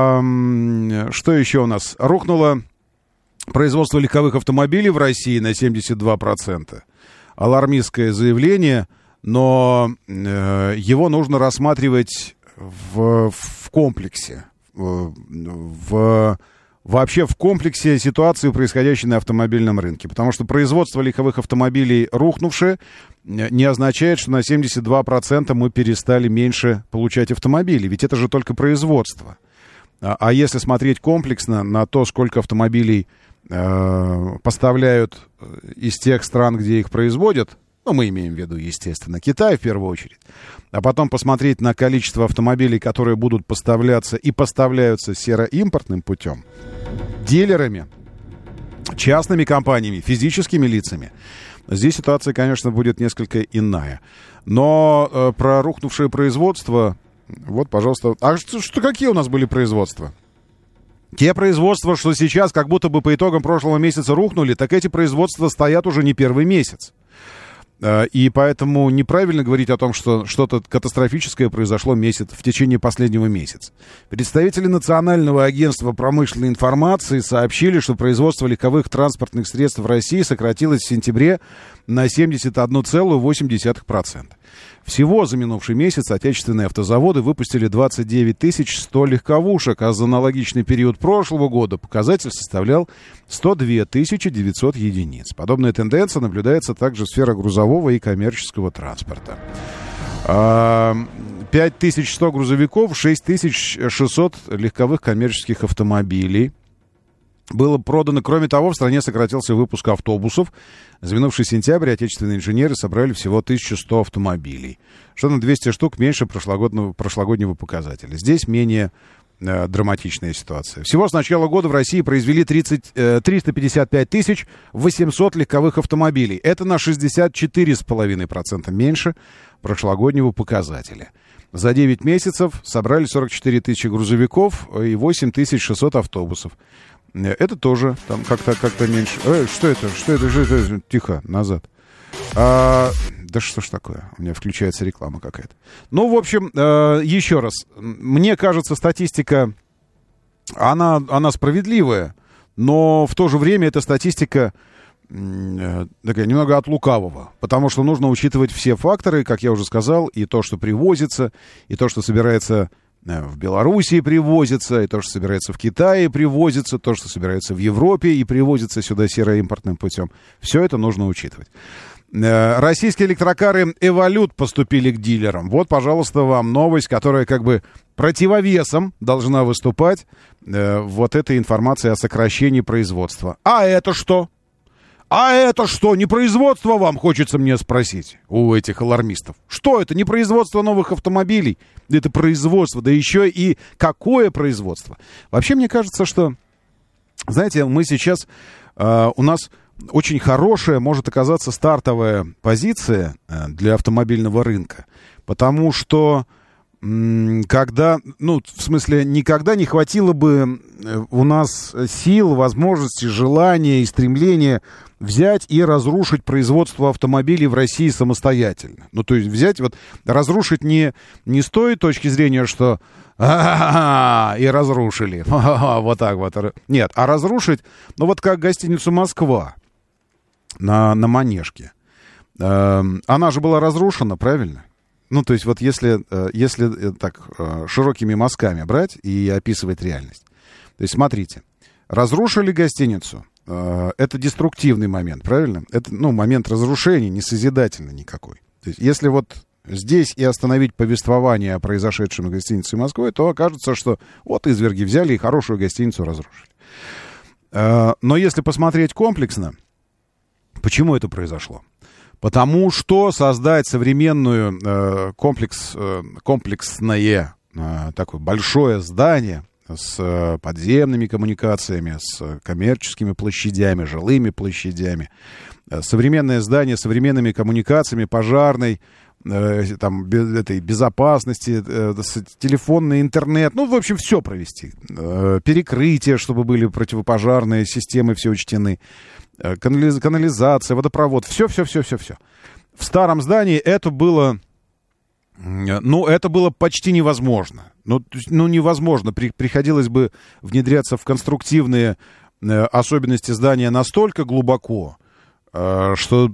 э, что еще у нас? Рухнуло производство легковых автомобилей в России на семьдесят два процента. Алармистское заявление, но э, его нужно рассматривать в, в комплексе, в, в, вообще в комплексе ситуации, происходящей на автомобильном рынке. Потому что производство легковых автомобилей рухнувшее не означает, что на семьдесят два процента мы перестали меньше получать автомобилей. Ведь это же только производство. А, а если смотреть комплексно на то, сколько автомобилей э, поставляют из тех стран, где их производят, ну, мы имеем в виду, естественно, Китай в первую очередь, а потом посмотреть на количество автомобилей, которые будут поставляться и поставляются сероимпортным путем, дилерами, частными компаниями, физическими лицами, здесь ситуация, конечно, будет несколько иная. Но э, про рухнувшее производство, вот, пожалуйста. А что, что, какие у нас были производства? Те производства, что сейчас как будто бы по итогам прошлого месяца рухнули, так эти производства стоят уже не первый месяц. И поэтому неправильно говорить о том, что что-то катастрофическое произошло месяц, в течение последнего месяца. Представители Национального агентства промышленной информации сообщили, что производство легковых транспортных средств в России сократилось в сентябре на семьдесят один целых восемь десятых процента. Всего за минувший месяц отечественные автозаводы выпустили двадцать девять тысяч сто легковушек, а за аналогичный период прошлого года показатель составлял сто две тысячи девятьсот единиц. Подобная тенденция наблюдается также в сфере грузового и коммерческого транспорта. пять тысяч сто грузовиков, шесть тысяч шестьсот легковых коммерческих автомобилей было продано. Кроме того, в стране сократился выпуск автобусов. За минувший сентябрь отечественные инженеры собрали всего тысячу сто автомобилей, что на двести штук меньше прошлогоднего, прошлогоднего показателя. Здесь менее э, драматичная ситуация. Всего с начала года в России произвели тридцать, э, триста пятьдесят пять тысяч восемьсот легковых автомобилей. Это на шестьдесят четыре целых пять десятых процента меньше прошлогоднего показателя. За девять месяцев собрали сорок четыре тысячи грузовиков и восемь тысяч шестьсот автобусов. Это тоже там как-то, как-то меньше. Э, что это? Что это? Что это? Тихо, назад. А, да что ж такое? У меня включается реклама какая-то. Ну, в общем, э, еще раз. Мне кажется, статистика, она, она справедливая, но в то же время эта статистика э, такая немного от лукавого, потому что нужно учитывать все факторы, как я уже сказал, и то, что привозится, и то, что собирается в Белоруссии привозится, и то, что собирается в Китае привозится, то, что собирается в Европе и привозится сюда сероимпортным путем. Все это нужно учитывать. Российские электрокары «Эволют» поступили к дилерам. Вот, пожалуйста, вам новость, которая как бы противовесом должна выступать э, вот этой информации о сокращении производства. А это что? А это что? Не производство вам, хочется мне спросить у этих алармистов. Что это? Не производство новых автомобилей? Это производство, да еще и какое производство? Вообще, мне кажется, что, знаете, мы сейчас, э, у нас очень хорошая может оказаться стартовая позиция э, для автомобильного рынка, потому что м- когда, ну, в смысле, никогда не хватило бы у нас сил, возможностей, желания и стремления взять и разрушить производство автомобилей в России самостоятельно. Ну, то есть взять, вот, разрушить не, не с той точки зрения, что и разрушили, вот так вот. Нет, а разрушить, ну, вот как гостиницу «Москва» на, на Манежке. Она же была разрушена, правильно? Ну, то есть вот если, если так широкими мазками брать и описывать реальность. То есть смотрите, разрушили гостиницу. Это деструктивный момент, правильно? Это, ну, момент разрушения, не созидательный никакой. То есть, если вот здесь и остановить повествование о произошедшем в гостинице Москвы, то окажется, что вот изверги взяли и хорошую гостиницу разрушили. Но если посмотреть комплексно, почему это произошло? Потому что создать современную комплекс, комплексное такое большое здание с подземными коммуникациями, с коммерческими площадями, жилыми площадями, современное здание с современными коммуникациями, пожарной, там, этой безопасности, телефонный, интернет, ну, в общем, все провести. Перекрытие, чтобы были противопожарные системы, все учтены. Канализация, водопровод, все-все-все-все-все. В старом здании это было... Ну, это было почти невозможно. Ну, ну невозможно. При, приходилось бы внедряться в конструктивные э, особенности здания настолько глубоко, э, что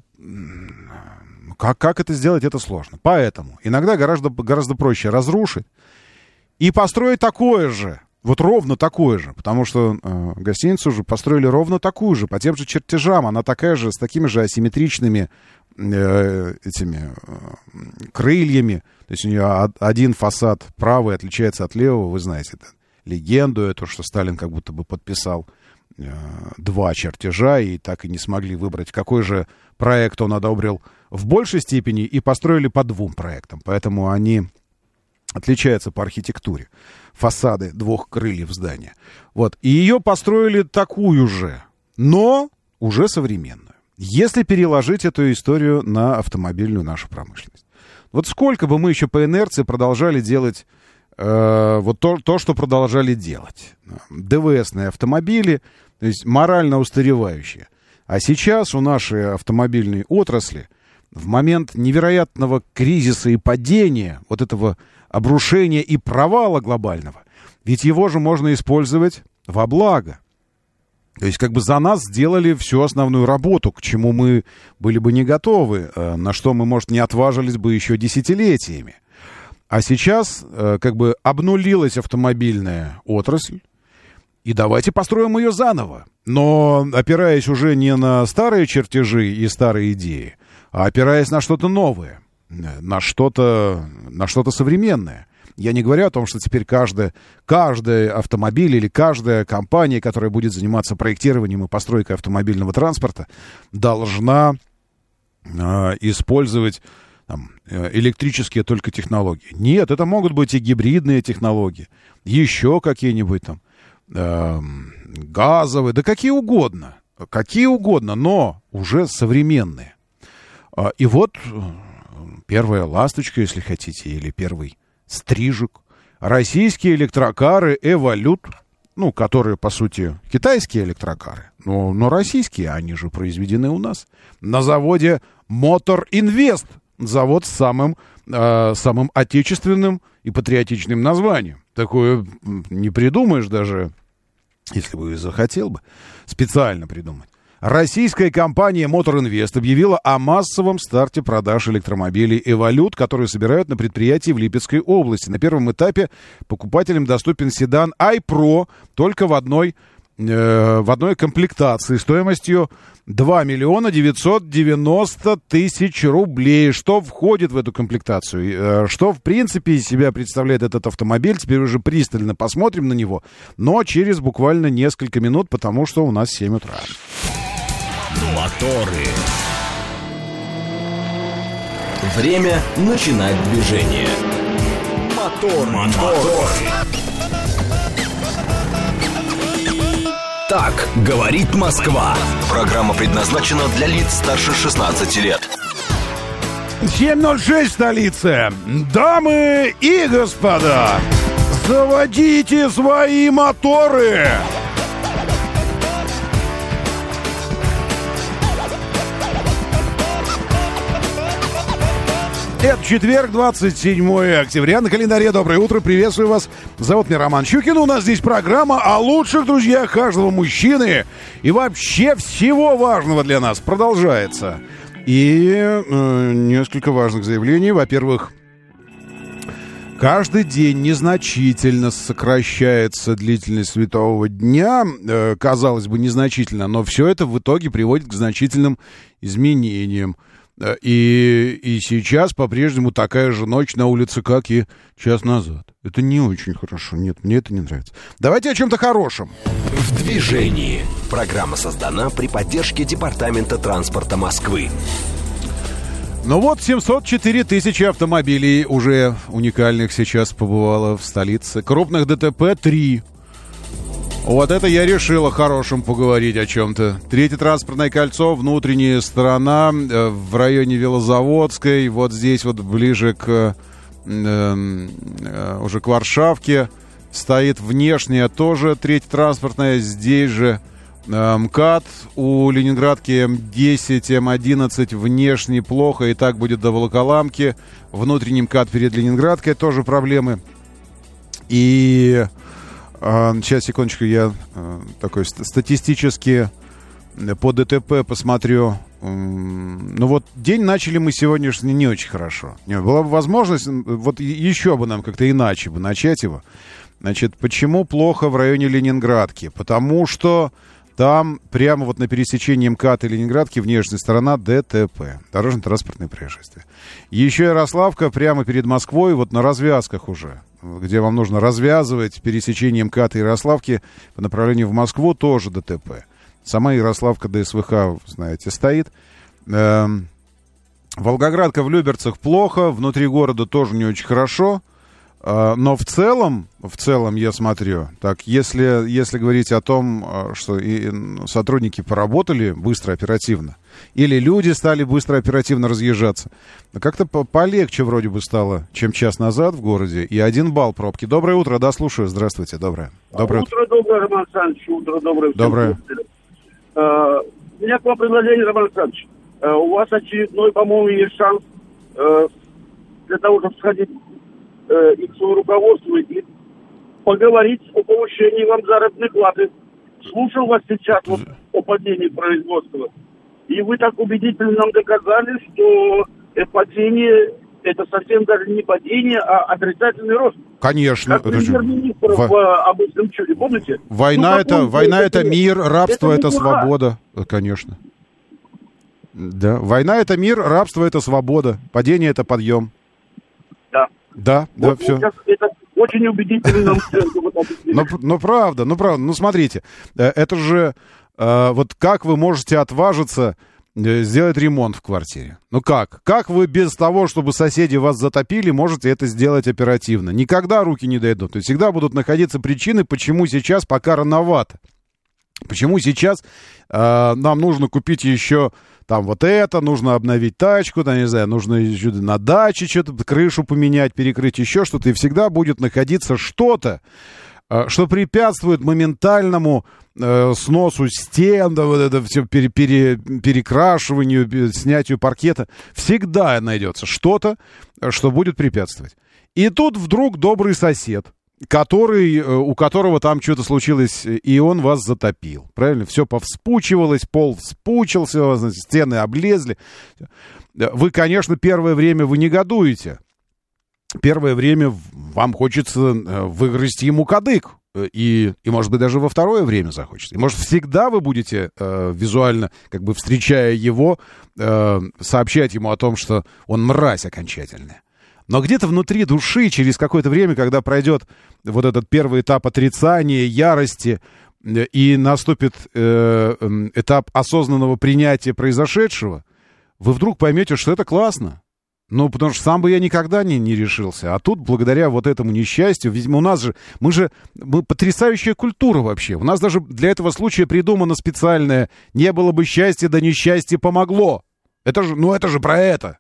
как, как это сделать, это сложно. Поэтому иногда гораздо, гораздо проще разрушить и построить такое же. Вот ровно такое же. Потому что э, гостиницу уже построили ровно такую же, по тем же чертежам. Она такая же, с такими же асимметричными э, этими э, крыльями. То есть у нее один фасад правый отличается от левого, вы знаете это. Легенду эту, что Сталин как будто бы подписал э, два чертежа, и так и не смогли выбрать, какой же проект он одобрил в большей степени, и построили по двум проектам. Поэтому они отличаются по архитектуре. Фасады двух крыльев здания. Вот. И ее построили такую же, но уже современную. Если переложить эту историю на автомобильную нашу промышленность. Вот сколько бы мы еще по инерции продолжали делать э, вот то, то, что продолжали делать. ДВСные автомобили, то есть морально устаревающие. А сейчас у нашей автомобильной отрасли в момент невероятного кризиса и падения, вот этого обрушения и провала глобального, ведь его же можно использовать во благо. То есть как бы за нас сделали всю основную работу, к чему мы были бы не готовы, на что мы, может, не отважились бы еще десятилетиями. А сейчас как бы обнулилась автомобильная отрасль, и давайте построим ее заново. Но опираясь уже не на старые чертежи и старые идеи, а опираясь на что-то новое, на что-то, на что-то современное. Я не говорю о том, что теперь каждый, каждый автомобиль или каждая компания, которая будет заниматься проектированием и постройкой автомобильного транспорта, должна э, использовать там, электрические только технологии. Нет, это могут быть и гибридные технологии, еще какие-нибудь там э, газовые, да какие угодно, какие угодно, но уже современные. И вот первая ласточка, если хотите, или первый стрижик. Российские электрокары «Эволют», ну, которые, по сути, китайские электрокары, но, но российские, они же произведены у нас. На заводе «Мотор Инвест», завод с самым, э, самым отечественным и патриотичным названием. Такое не придумаешь даже, если бы захотел бы специально придумать. Российская компания «Мотор Инвест» объявила о массовом старте продаж электромобилей «Эволют», которые собирают на предприятии в Липецкой области. На первом этапе покупателям доступен седан iPro только в одной, э, в одной комплектации стоимостью два миллиона девятьсот девяносто тысяч рублей. Что входит в эту комплектацию? Э, что, в принципе, из себя представляет этот автомобиль? Теперь уже пристально посмотрим на него, но через буквально несколько минут, потому что у нас семь утра. Моторы. Время начинать движение. Мотор, мотор. Так говорит Москва. Программа предназначена для лиц старше шестнадцати лет. семь ноль шесть в столице. Дамы и господа, заводите свои моторы. Это четверг, двадцать седьмое октября. На календаре доброе утро. Приветствую вас. Зовут меня Роман Щукин. У нас здесь программа о лучших друзьях каждого мужчины. И вообще всего важного для нас продолжается. И э, несколько важных заявлений. Во-первых, каждый день незначительно сокращается длительность светового дня. Э, казалось бы, незначительно. Но все это в итоге приводит к значительным изменениям. И, и сейчас по-прежнему такая же ночь на улице, как и час назад. Это не очень хорошо. Нет, мне это не нравится. Давайте о чем-то хорошем. В движении. Программа создана при поддержке Департамента транспорта Москвы. Ну вот, семьсот четыре тысячи автомобилей уже уникальных сейчас побывало в столице. Крупных ДТП три. Вот это я решил о хорошем поговорить о чем-то. Третье транспортное кольцо, внутренняя сторона, э, в районе Велозаводской, вот здесь вот ближе к э, э, уже к Варшавке, стоит внешняя тоже третье транспортное, здесь же э, МКАД, у Ленинградки эм десять, эм одиннадцать внешне плохо, и так будет до Волоколамки, внутренний МКАД перед Ленинградкой тоже проблемы. И... Сейчас, секундочку, я э, такой статистически по ДТП посмотрю. Ну вот, день начали мы сегодняшний не очень хорошо. Была бы возможность, вот еще бы нам как-то иначе бы начать его. Значит, почему плохо в районе Ленинградки? Потому что там прямо вот на пересечении МКАД и Ленинградки внешняя сторона ДТП, дорожно-транспортное происшествие. Еще Ярославка прямо перед Москвой, вот на развязках уже, где вам нужно развязывать пересечение МКАД и Ярославки по направлению в Москву, тоже ДТП. Сама Ярославка ДСВХ, знаете, стоит. Эм, Волгоградка в Люберцах плохо, внутри города тоже не очень хорошо. Э, но в целом, в целом я смотрю, так, если, если говорить о том, что и сотрудники поработали быстро, оперативно, или люди стали быстро, оперативно разъезжаться, как-то полегче вроде бы стало, чем час назад в городе, и один балл пробки. Доброе утро, да, слушаю, здравствуйте, доброе. Доброе утро. Утро доброе, Роман Александрович, утро доброе. Доброе. Uh, у меня к вам предложение, Роман Александрович. Uh, у вас очередной, по-моему, есть шанс uh, для того, чтобы сходить uh, и к своему руководству и поговорить о повышении вам заработной платы. Слушал вас сейчас вот о падении производства. И вы так убедительно нам доказали, что падение это совсем даже не падение, а отрицательный рост. Конечно. Как премьер-министр в, в обычном чуде, помните? Война, ну, это, война это, это мир, рабство это, это свобода. Конечно. Да. Война это мир, рабство это свобода. Падение это подъем. Да. Да, да, вот все. Это очень убедительно. Ну, правда, ну, правда. Ну, смотрите, это же, вот как вы можете отважиться сделать ремонт в квартире. Ну как? Как вы без того, чтобы соседи вас затопили, можете это сделать оперативно? Никогда руки не дойдут. То есть всегда будут находиться причины, почему сейчас пока рановато. Почему сейчас э, нам нужно купить еще там вот это, нужно обновить тачку, там, не знаю, нужно еще на даче что-то, крышу поменять, перекрыть еще что-то. И всегда будет находиться что-то, э, что препятствует моментальному э, сносу стен, да, вот это все пере, пере, перекрашиванию, снятию паркета. Всегда найдется что-то, что будет препятствовать. И тут вдруг добрый сосед, который, у которого там что-то случилось, и он вас затопил. Правильно? Все повспучивалось, пол вспучился, стены облезли. Вы, конечно, первое время вы негодуете. Первое время вам хочется выгрызть ему кадык. И, и, может быть, даже во второе время захочется. И, может, всегда вы будете э, визуально, как бы встречая его, э, сообщать ему о том, что он мразь окончательная. Но где-то внутри души, через какое-то время, когда пройдет вот этот первый этап отрицания, ярости, и наступит э, этап осознанного принятия произошедшего, вы вдруг поймете, что это классно. Ну, потому что сам бы я никогда не, не решился. А тут, благодаря вот этому несчастью, ведь у нас же, мы же, мы потрясающая культура вообще. У нас даже для этого случая придумано специальное «не было бы счастья, да несчастье помогло». Это же, ну, это же про это.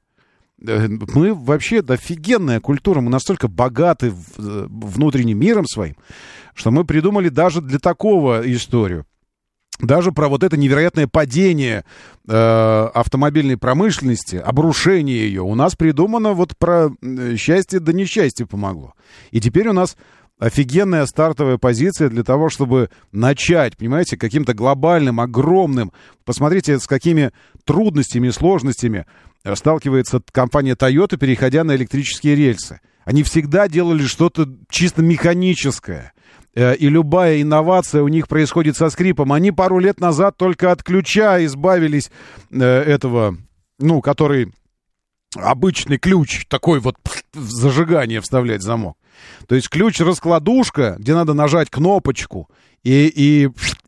Мы вообще офигенная культура, мы настолько богаты внутренним миром своим, что мы придумали даже для такого историю. Даже про вот это невероятное падение э, автомобильной промышленности, обрушение ее, у нас придумано вот про счастье да несчастье помогло. И теперь у нас офигенная стартовая позиция для того, чтобы начать, понимаете, каким-то глобальным, огромным. Посмотрите, с какими трудностями и сложностями сталкивается компания Toyota, переходя на электрические рельсы. Они всегда делали что-то чисто механическое. И любая инновация у них происходит со скрипом. Они пару лет назад только от ключа избавились этого, ну, который обычный ключ, такой вот в зажигание вставлять в замок. То есть ключ-раскладушка, где надо нажать кнопочку, и, и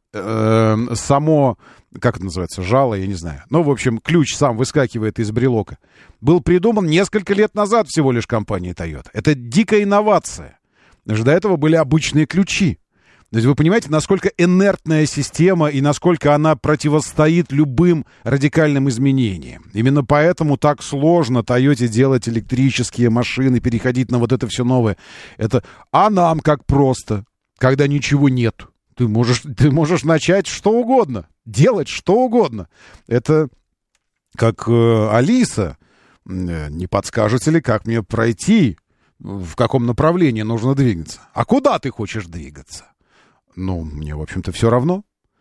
э, само, как это называется, жало, я не знаю. Ну, в общем, ключ сам выскакивает из брелока. Был придуман несколько лет назад всего лишь компанией Toyota. Это дикая инновация. Даже до этого были обычные ключи. То есть вы понимаете, насколько инертная система и насколько она противостоит любым радикальным изменениям. Именно поэтому так сложно Toyota делать электрические машины, переходить на вот это все новое. Это... А нам как просто, когда ничего нет. Ты можешь, ты можешь начать что угодно, делать что угодно. Это как э, Алиса. Не подскажете ли, как мне пройти? В каком направлении нужно двигаться? А куда ты хочешь двигаться? Ну, мне, в общем-то, все равно.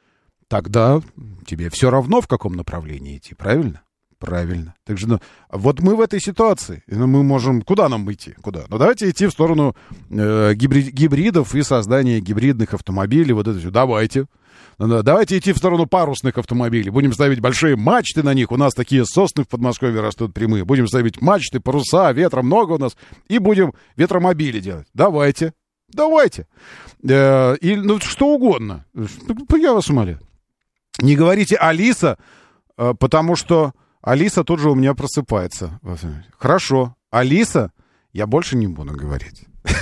Тогда тебе все равно, в каком направлении идти, правильно? Правильно. Так же, ну, вот мы в этой ситуации. Мы можем... Куда нам идти? Куда? Ну, давайте идти в сторону э, гибрид, гибридов и создания гибридных автомобилей. Вот это все. Давайте. Давайте идти в сторону парусных автомобилей. Будем ставить большие мачты на них. У нас такие сосны в Подмосковье растут прямые. Будем ставить мачты, паруса, ветра много у нас. И будем ветромобили делать. Давайте. Давайте. Э, и, ну, что угодно. Я вас умоляю. Не говорите «Алиса», э, потому что Алиса тут же у меня просыпается. Хорошо. Алиса, я больше не буду говорить.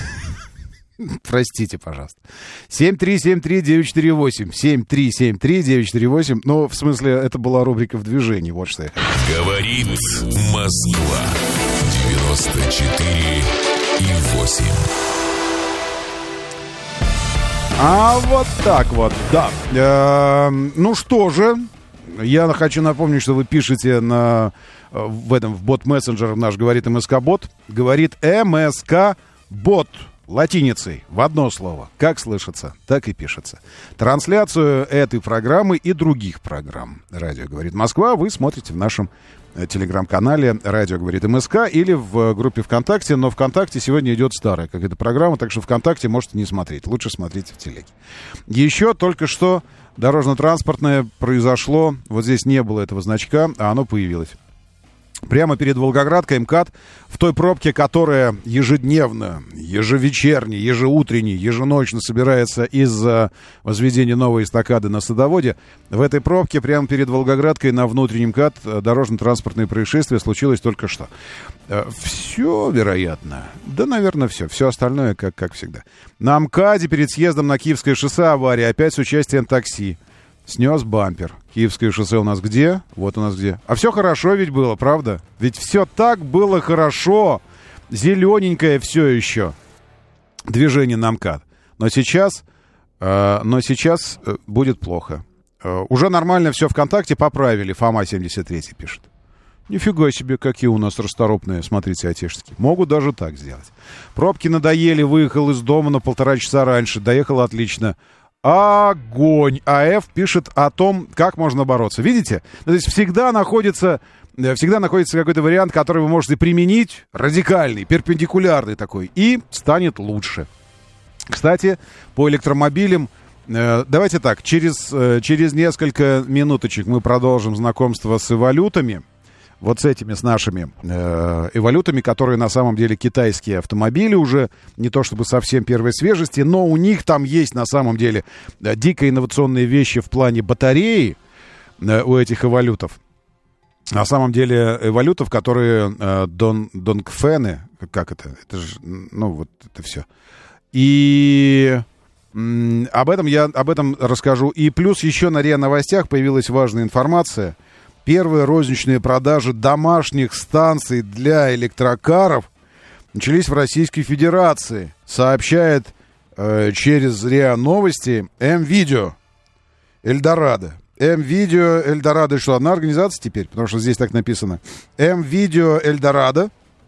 Простите, пожалуйста. семь три семь три девять четыре восемь. семь три семь три девять четыре восемь. Ну, в смысле, это была рубрика «В движении». Вот что я хотел. Говорит Москва. девяносто четыре и восемь. А вот так вот, да. Э, ну что же, я хочу напомнить, что вы пишете на, в этом, в бот-мессенджер наш «Говорит МСК-бот». Говорит МСК-бот. Латиницей, в одно слово. Как слышится, так и пишется. Трансляцию этой программы и других программ «Радио говорит Москва» вы смотрите в нашем телеграм-канале «Радио говорит МСК» или в группе ВКонтакте. Но ВКонтакте сегодня идет старая какая-то программа, так что ВКонтакте можете не смотреть. Лучше смотрите в телеге. Еще только что дорожно-транспортное произошло. Вот здесь не было этого значка, а оно появилось. Прямо перед Волгоградкой МКАД, в той пробке, которая ежедневно, ежевечерне, ежеутренне, еженочно собирается из-за возведения новой эстакады на Садоводе, в этой пробке прямо перед Волгоградкой на внутреннем МКАД дорожно-транспортное происшествие случилось только что. Все, вероятно. Да, наверное, все. Все остальное, как, как всегда. На МКАДе перед съездом на Киевское шоссе авария, опять с участием такси. Снес бампер. Киевское шоссе у нас где? Вот у нас где. А все хорошо ведь было, правда? Ведь все так было хорошо. Зелененькое все еще. Движение на МКАД. Но сейчас, э, но сейчас э, будет плохо. Э, уже нормально все ВКонтакте поправили. Фома семьдесят три пишет. Нифига себе, какие у нас расторопные, смотрите, отеческие. Могут даже так сделать. Пробки надоели, выехал из дома на полтора часа раньше. Доехал отлично. Огонь! АФ пишет о том, как можно бороться. Видите? То есть всегда находится, всегда находится какой-то вариант, который вы можете применить, радикальный, перпендикулярный такой, и станет лучше. Кстати, по электромобилям, э, давайте так, через, э, через несколько минуточек мы продолжим знакомство с эволютами. Вот с этими, с нашими э, эволютами, которые на самом деле китайские автомобили уже, не то чтобы совсем первой свежести, но у них там есть на самом деле э, дико инновационные вещи в плане батареи э, у этих эволютов. На самом деле эволютов, которые э, дон, донгфены, как это? Это же, ну вот это все. И м, об этом я об этом расскажу. И плюс еще на РИА Новостях появилась важная информация. Первые розничные продажи домашних станций для электрокаров начались в Российской Федерации, сообщает э, через РИА Новости М-Видео Эльдорадо. М-Видео Эльдорадо, что, одна организация теперь? Потому что здесь так написано. М-Видео Эльдорадо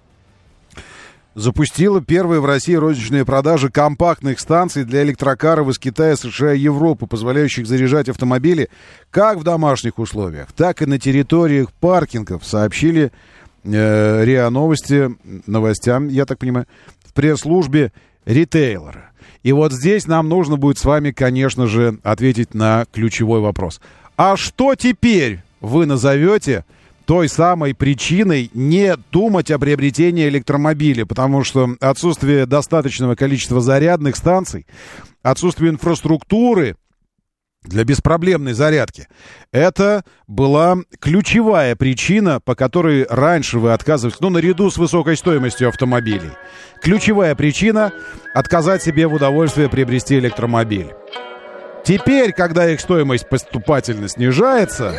запустила первые в России розничные продажи компактных станций для электрокаров из Китая, США и Европы, позволяющих заряжать автомобили как в домашних условиях, так и на территориях паркингов, сообщили э, РИА Новости, новостям, я так понимаю, в пресс-службе ритейлера. И вот здесь нам нужно будет с вами, конечно же, ответить на ключевой вопрос. А что теперь вы назовете той самой причиной не думать о приобретении электромобиля, потому что отсутствие достаточного количества зарядных станций, отсутствие инфраструктуры для беспроблемной зарядки, это была ключевая причина, по которой раньше вы отказывались, ну, наряду с высокой стоимостью автомобилей. Ключевая причина — отказать себе в удовольствии приобрести электромобиль. Теперь, когда их стоимость поступательно снижается,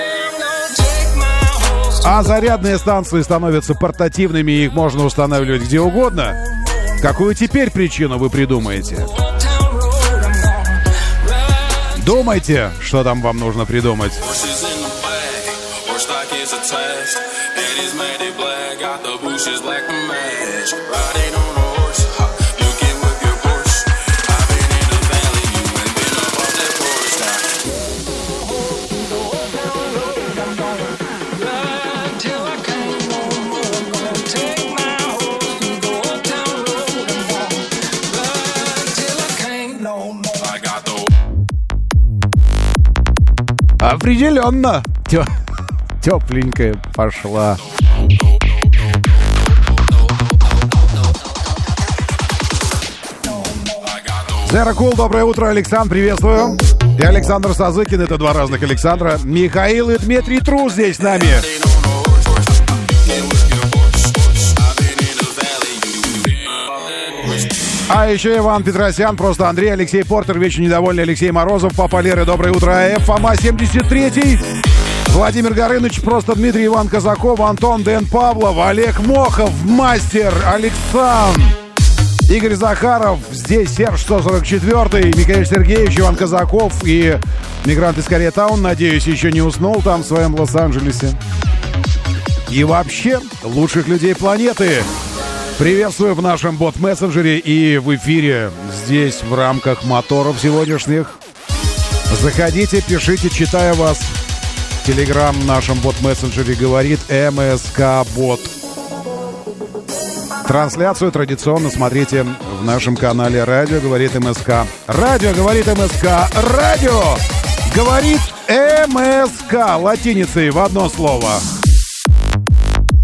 а зарядные станции становятся портативными, и их можно устанавливать где угодно, какую теперь причину вы придумаете? Думайте, что там вам нужно придумать. Определенно. Тепленькая пошла. Зера Кул, доброе утро, Александр, приветствую. И Александр Сазыкин, это два разных Александра. Михаил и Дмитрий Трус здесь с нами. А еще Иван Петросян, просто Андрей, Алексей Портер, вечно недовольный Алексей Морозов, Папа Леры, доброе утро, АФ, Фома семьдесят три, Владимир Горыныч, просто Дмитрий, Иван Казаков, Антон, Дэн Павлов, Олег Мохов, Мастер, Александр, Игорь Захаров, здесь Серж сто сорок четыре, Михаил Сергеевич, Иван Казаков и мигрант из Кореятаун, надеюсь, еще не уснул там в своем Лос-Анджелесе. И вообще, лучших людей планеты приветствую в нашем бот-мессенджере и в эфире здесь в рамках моторов сегодняшних. Заходите, пишите, читаю вас. Телеграм в нашем бот-мессенджере говорит МСК-бот. Трансляцию традиционно смотрите в нашем канале «Радио говорит МСК». «Радио говорит МСК». «Радио говорит МСК». Латиницей в одно слово.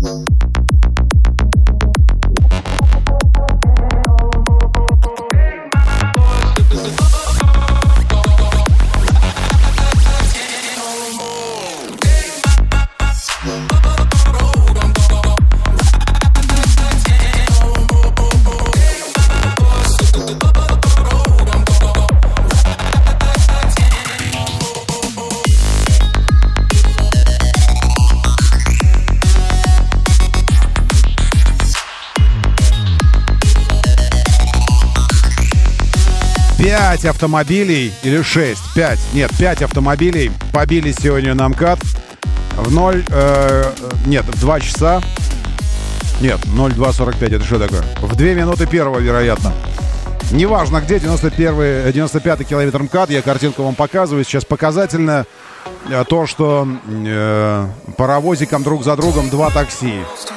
Пять автомобилей, или шесть, пять, нет, пять автомобилей побили сегодня на МКАД в ноль, э, нет, в два часа, нет, ноль два сорок пять, это что такое? В две минуты первого, вероятно. Неважно где, девяносто первый, девяносто пятый километр МКАД, я картинку вам показываю, сейчас показательно то, что э, паровозиком друг за другом два такси.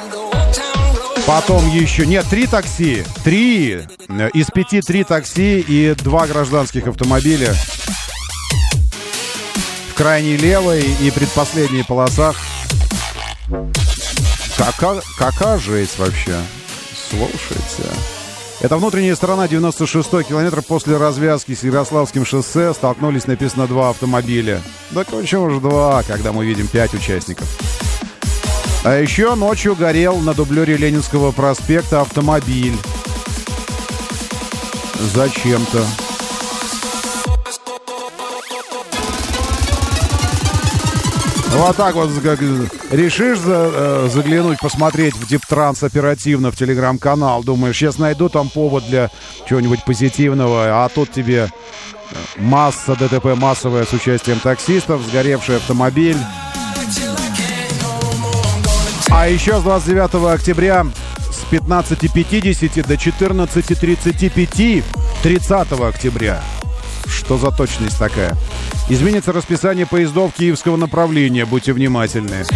Потом еще... Нет, три такси. Три. Из пяти три такси и два гражданских автомобиля. В крайней левой и предпоследней полосах. Какая, какая жесть вообще. Слушайте. Это внутренняя сторона девяносто шестой километр после развязки с Ярославским шоссе. Столкнулись, написано, два автомобиля. Да почему же два, когда мы видим пять участников? А еще ночью горел на дублере Ленинского проспекта автомобиль. Зачем-то. Вот так вот, как решишь за, заглянуть, посмотреть в Диптранс оперативно в телеграм-канал. Думаешь, сейчас найду там повод для чего-нибудь позитивного. А тут тебе масса ДТП массовая с участием таксистов, сгоревший автомобиль. А еще с двадцать девятого октября с пятнадцати пятидесяти до четырнадцати тридцати пяти тридцатого октября. Что за точность такая? Изменится расписание поездов киевского направления. Будьте внимательны.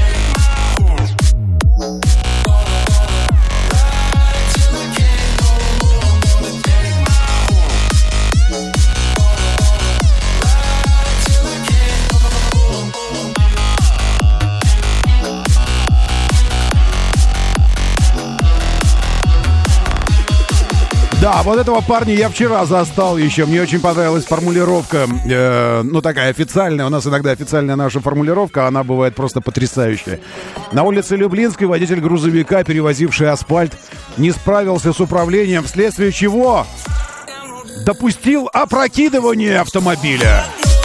Да, вот этого парня я вчера застал еще. Мне очень понравилась формулировка, э, ну такая официальная. У нас иногда официальная наша формулировка, она бывает просто потрясающая. На улице Люблинской водитель грузовика, перевозивший асфальт, не справился с управлением, вследствие чего допустил опрокидывание автомобиля.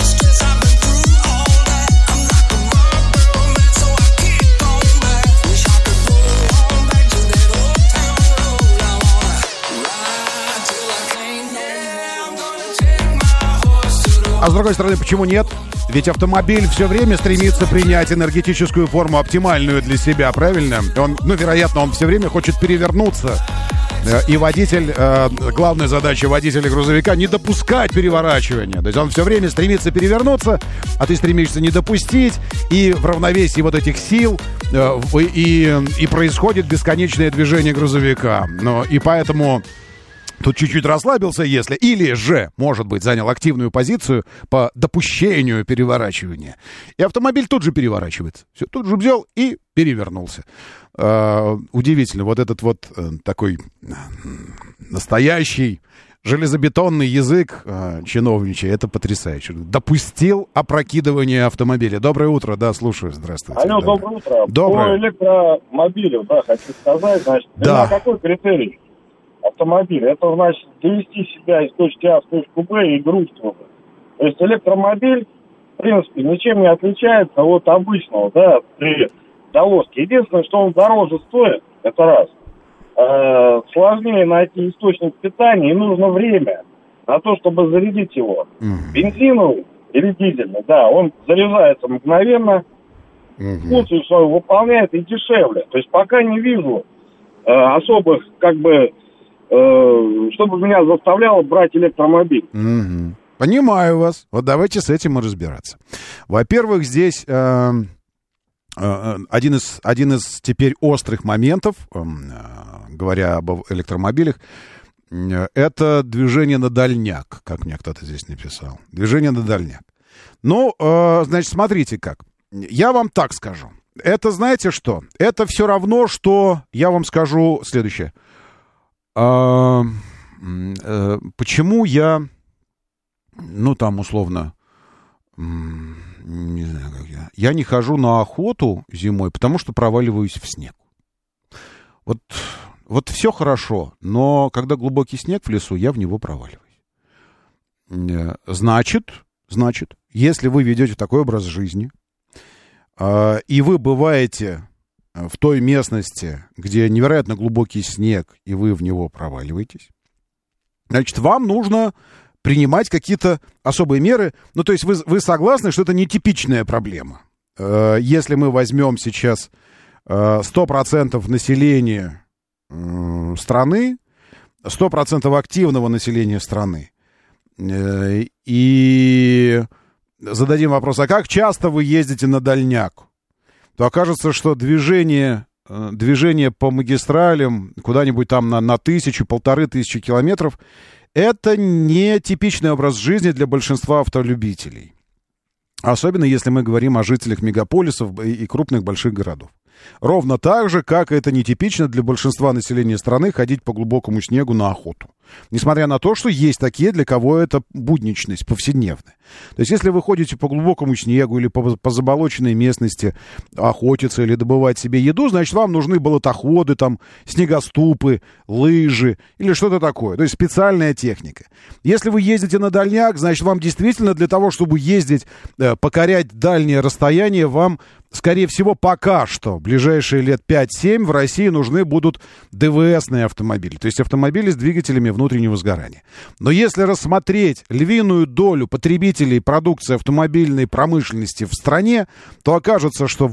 А с другой стороны, почему нет? Ведь автомобиль все время стремится принять энергетическую форму, оптимальную для себя, правильно? Он, ну, вероятно, он все время хочет перевернуться. И водитель, главная задача водителя грузовика — не допускать переворачивания. То есть он все время стремится перевернуться, а ты стремишься не допустить. И в равновесии вот этих сил и, и происходит бесконечное движение грузовика. Но, и поэтому... Тут чуть-чуть расслабился, если... Или же, может быть, занял активную позицию по допущению переворачивания. И автомобиль тут же переворачивается. Все, тут же взял и перевернулся. Э, удивительно. Вот этот вот э, такой э, настоящий железобетонный язык э, чиновничий. Это потрясающе. Допустил опрокидывание автомобиля. Доброе утро. Да, слушаю. Здравствуйте. Алло, доброе, доброе утро. Доброе. По электромобилю, да, хочу сказать, значит, да. На какой критерий автомобиля? Это значит довести себя из точки А в точку Б и груз туда. То есть электромобиль, в принципе, ничем не отличается от обычного, да, при довозке. Единственное, что он дороже стоит, это раз. Э, сложнее найти источник питания, и нужно время на то, чтобы зарядить его. Mm-hmm. Бензиновый или дизельный, да, он заряжается мгновенно, mm-hmm. функцию свою выполняет и дешевле. То есть пока не вижу э, особых, как бы, чтобы меня заставляло брать электромобиль. Угу. Понимаю вас. Вот давайте с этим и разбираться. Во-первых, здесь э, э, один, из, один из теперь острых моментов, э, говоря об электромобилях, э, это движение на дальняк, как мне кто-то здесь написал. Движение на дальняк. Ну, э, значит, смотрите как. Я вам так скажу. Это, знаете что? Это все равно, что я вам скажу следующее. А, а, почему я ну, там, условно, не знаю, как я. Я не хожу на охоту зимой, потому что проваливаюсь в снег. Вот, вот все хорошо, но когда глубокий снег в лесу, я в него проваливаюсь. Значит, значит, если вы ведете такой образ жизни, э, и вы бываете в той местности, где невероятно глубокий снег, и вы в него проваливаетесь, значит, вам нужно принимать какие-то особые меры. Ну, то есть вы, вы согласны, что это нетипичная проблема? Э, если мы возьмем сейчас э, сто процентов населения э, страны, сто процентов активного населения страны, э, и зададим вопрос, а как часто вы ездите на дальняк? То окажется, что движение, э, движение по магистралям куда-нибудь там на, на тысячу, полторы тысячи километров — это не типичный образ жизни для большинства автолюбителей. Особенно если мы говорим о жителях мегаполисов и крупных больших городов. Ровно так же, как это нетипично для большинства населения страны ходить по глубокому снегу на охоту. Несмотря на то, что есть такие, для кого это будничность, повседневная. То есть, если вы ходите по глубокому снегу или по, по заболоченной местности охотиться или добывать себе еду, значит, вам нужны болотоходы, там, снегоступы, лыжи или что-то такое. То есть, специальная техника. Если вы ездите на дальняк, значит, вам действительно для того, чтобы ездить, э, покорять дальние расстояния, вам, скорее всего, пока что, в ближайшие лет пять-семь в России нужны будут ДВСные автомобили. То есть, автомобили с двигателями внутреннего сгорания. Но если рассмотреть львиную долю потребителей продукции автомобильной промышленности в стране, то окажется, что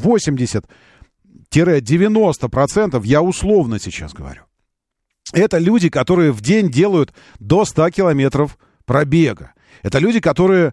восемьдесят-девяносто процентов, я условно сейчас говорю, это люди, которые в день делают до ста километров пробега. Это люди, которые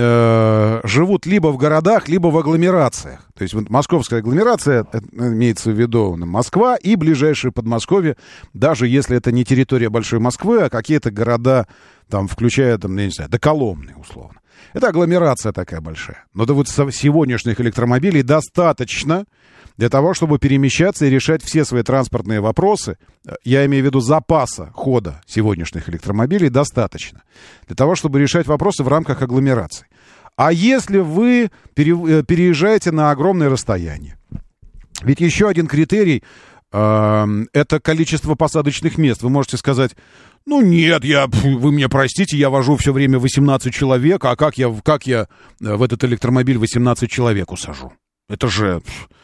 э, живут либо в городах, либо в агломерациях. То есть вот московская агломерация, имеется в виду Москва и ближайшее Подмосковье, даже если это не территория Большой Москвы, а какие-то города, там, включая, там, я не знаю, до Коломны, условно. Это агломерация такая большая. Но да вот сегодняшних электромобилей достаточно для того, чтобы перемещаться и решать все свои транспортные вопросы. Я имею в виду запаса хода сегодняшних электромобилей достаточно для того, чтобы решать вопросы в рамках агломерации. А если вы пере, переезжаете на огромное расстояние? Ведь еще один критерий э, — это количество посадочных мест. Вы можете сказать, ну нет, я, вы меня простите, я вожу все время восемнадцать человек, а как я, как я в этот электромобиль восемнадцать человек усажу? Это же...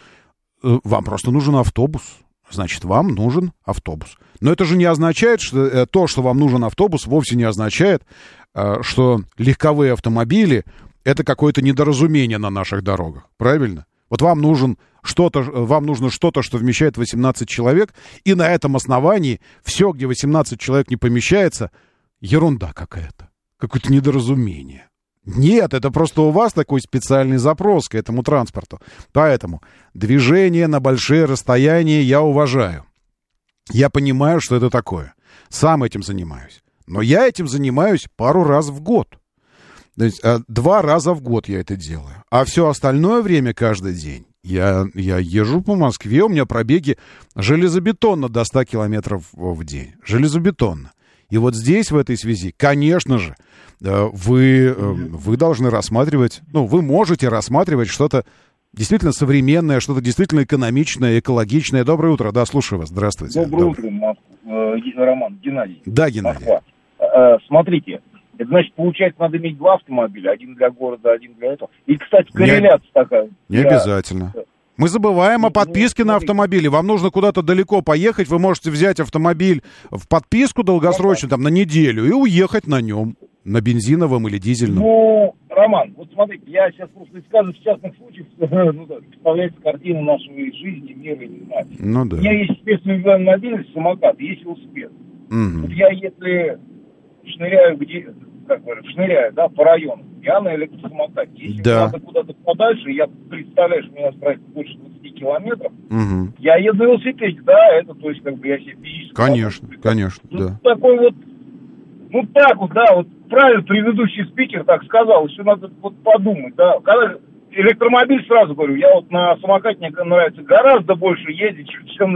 Вам просто нужен автобус. Значит, вам нужен автобус. Но это же не означает, что то, что вам нужен автобус, вовсе не означает, что легковые автомобили — это какое-то недоразумение на наших дорогах. Правильно? Вот вам нужен что-то, вам нужно что-то, что вмещает восемнадцать человек, и на этом основании все, где восемнадцать человек не помещается, ерунда какая-то. Какое-то недоразумение. Нет, это просто у вас такой специальный запрос к этому транспорту. Поэтому движение на большие расстояния я уважаю. Я понимаю, что это такое. Сам этим занимаюсь. Но я этим занимаюсь пару раз в год. То есть, два раза в год я это делаю. А все остальное время, каждый день, я, я езжу по Москве, у меня пробеги железобетонно до ста километров в день. Железобетонно. И вот здесь, в этой связи, конечно же, вы, вы должны рассматривать, ну, вы можете рассматривать что-то действительно современное, что-то действительно экономичное, экологичное. Доброе утро, да, слушаю вас, здравствуйте. Доброе утро, Роман, Геннадий. Да, Геннадий. Москва. Смотрите, это значит, получается, надо иметь два автомобиля, один для города, один для этого. И, кстати, корреляция не, такая. Не для... обязательно. Мы забываем о подписке на автомобиле. Вам нужно куда-то далеко поехать, вы можете взять автомобиль в подписку долгосрочно, там, на неделю, и уехать на нем, на бензиновом или дизельном. Ну, Роман, вот смотрите, я сейчас просто рассказываю в частных случаях, ну, да, представляется картина нашей жизни, мира, не знаю. Ну, да. У меня есть спецмобильная мобильность, самокат, есть велосипед. Угу. Вот я, если шныряю, где, как говорят, шныряю, да, по району, я на электросамокате. Если да. надо куда-то подальше, я представляю, что мне надо проехать больше двадцати километров, угу. я еду на велосипеде, да, это, то есть, как бы, я себе физически... Конечно, конечно, тут да. Такой вот, ну, так вот, да, вот, правильно предыдущий спикер так сказал, еще надо вот подумать, да, когда электромобиль, сразу говорю, я вот на самокате, мне нравится гораздо больше ездить, чем на велосипеде.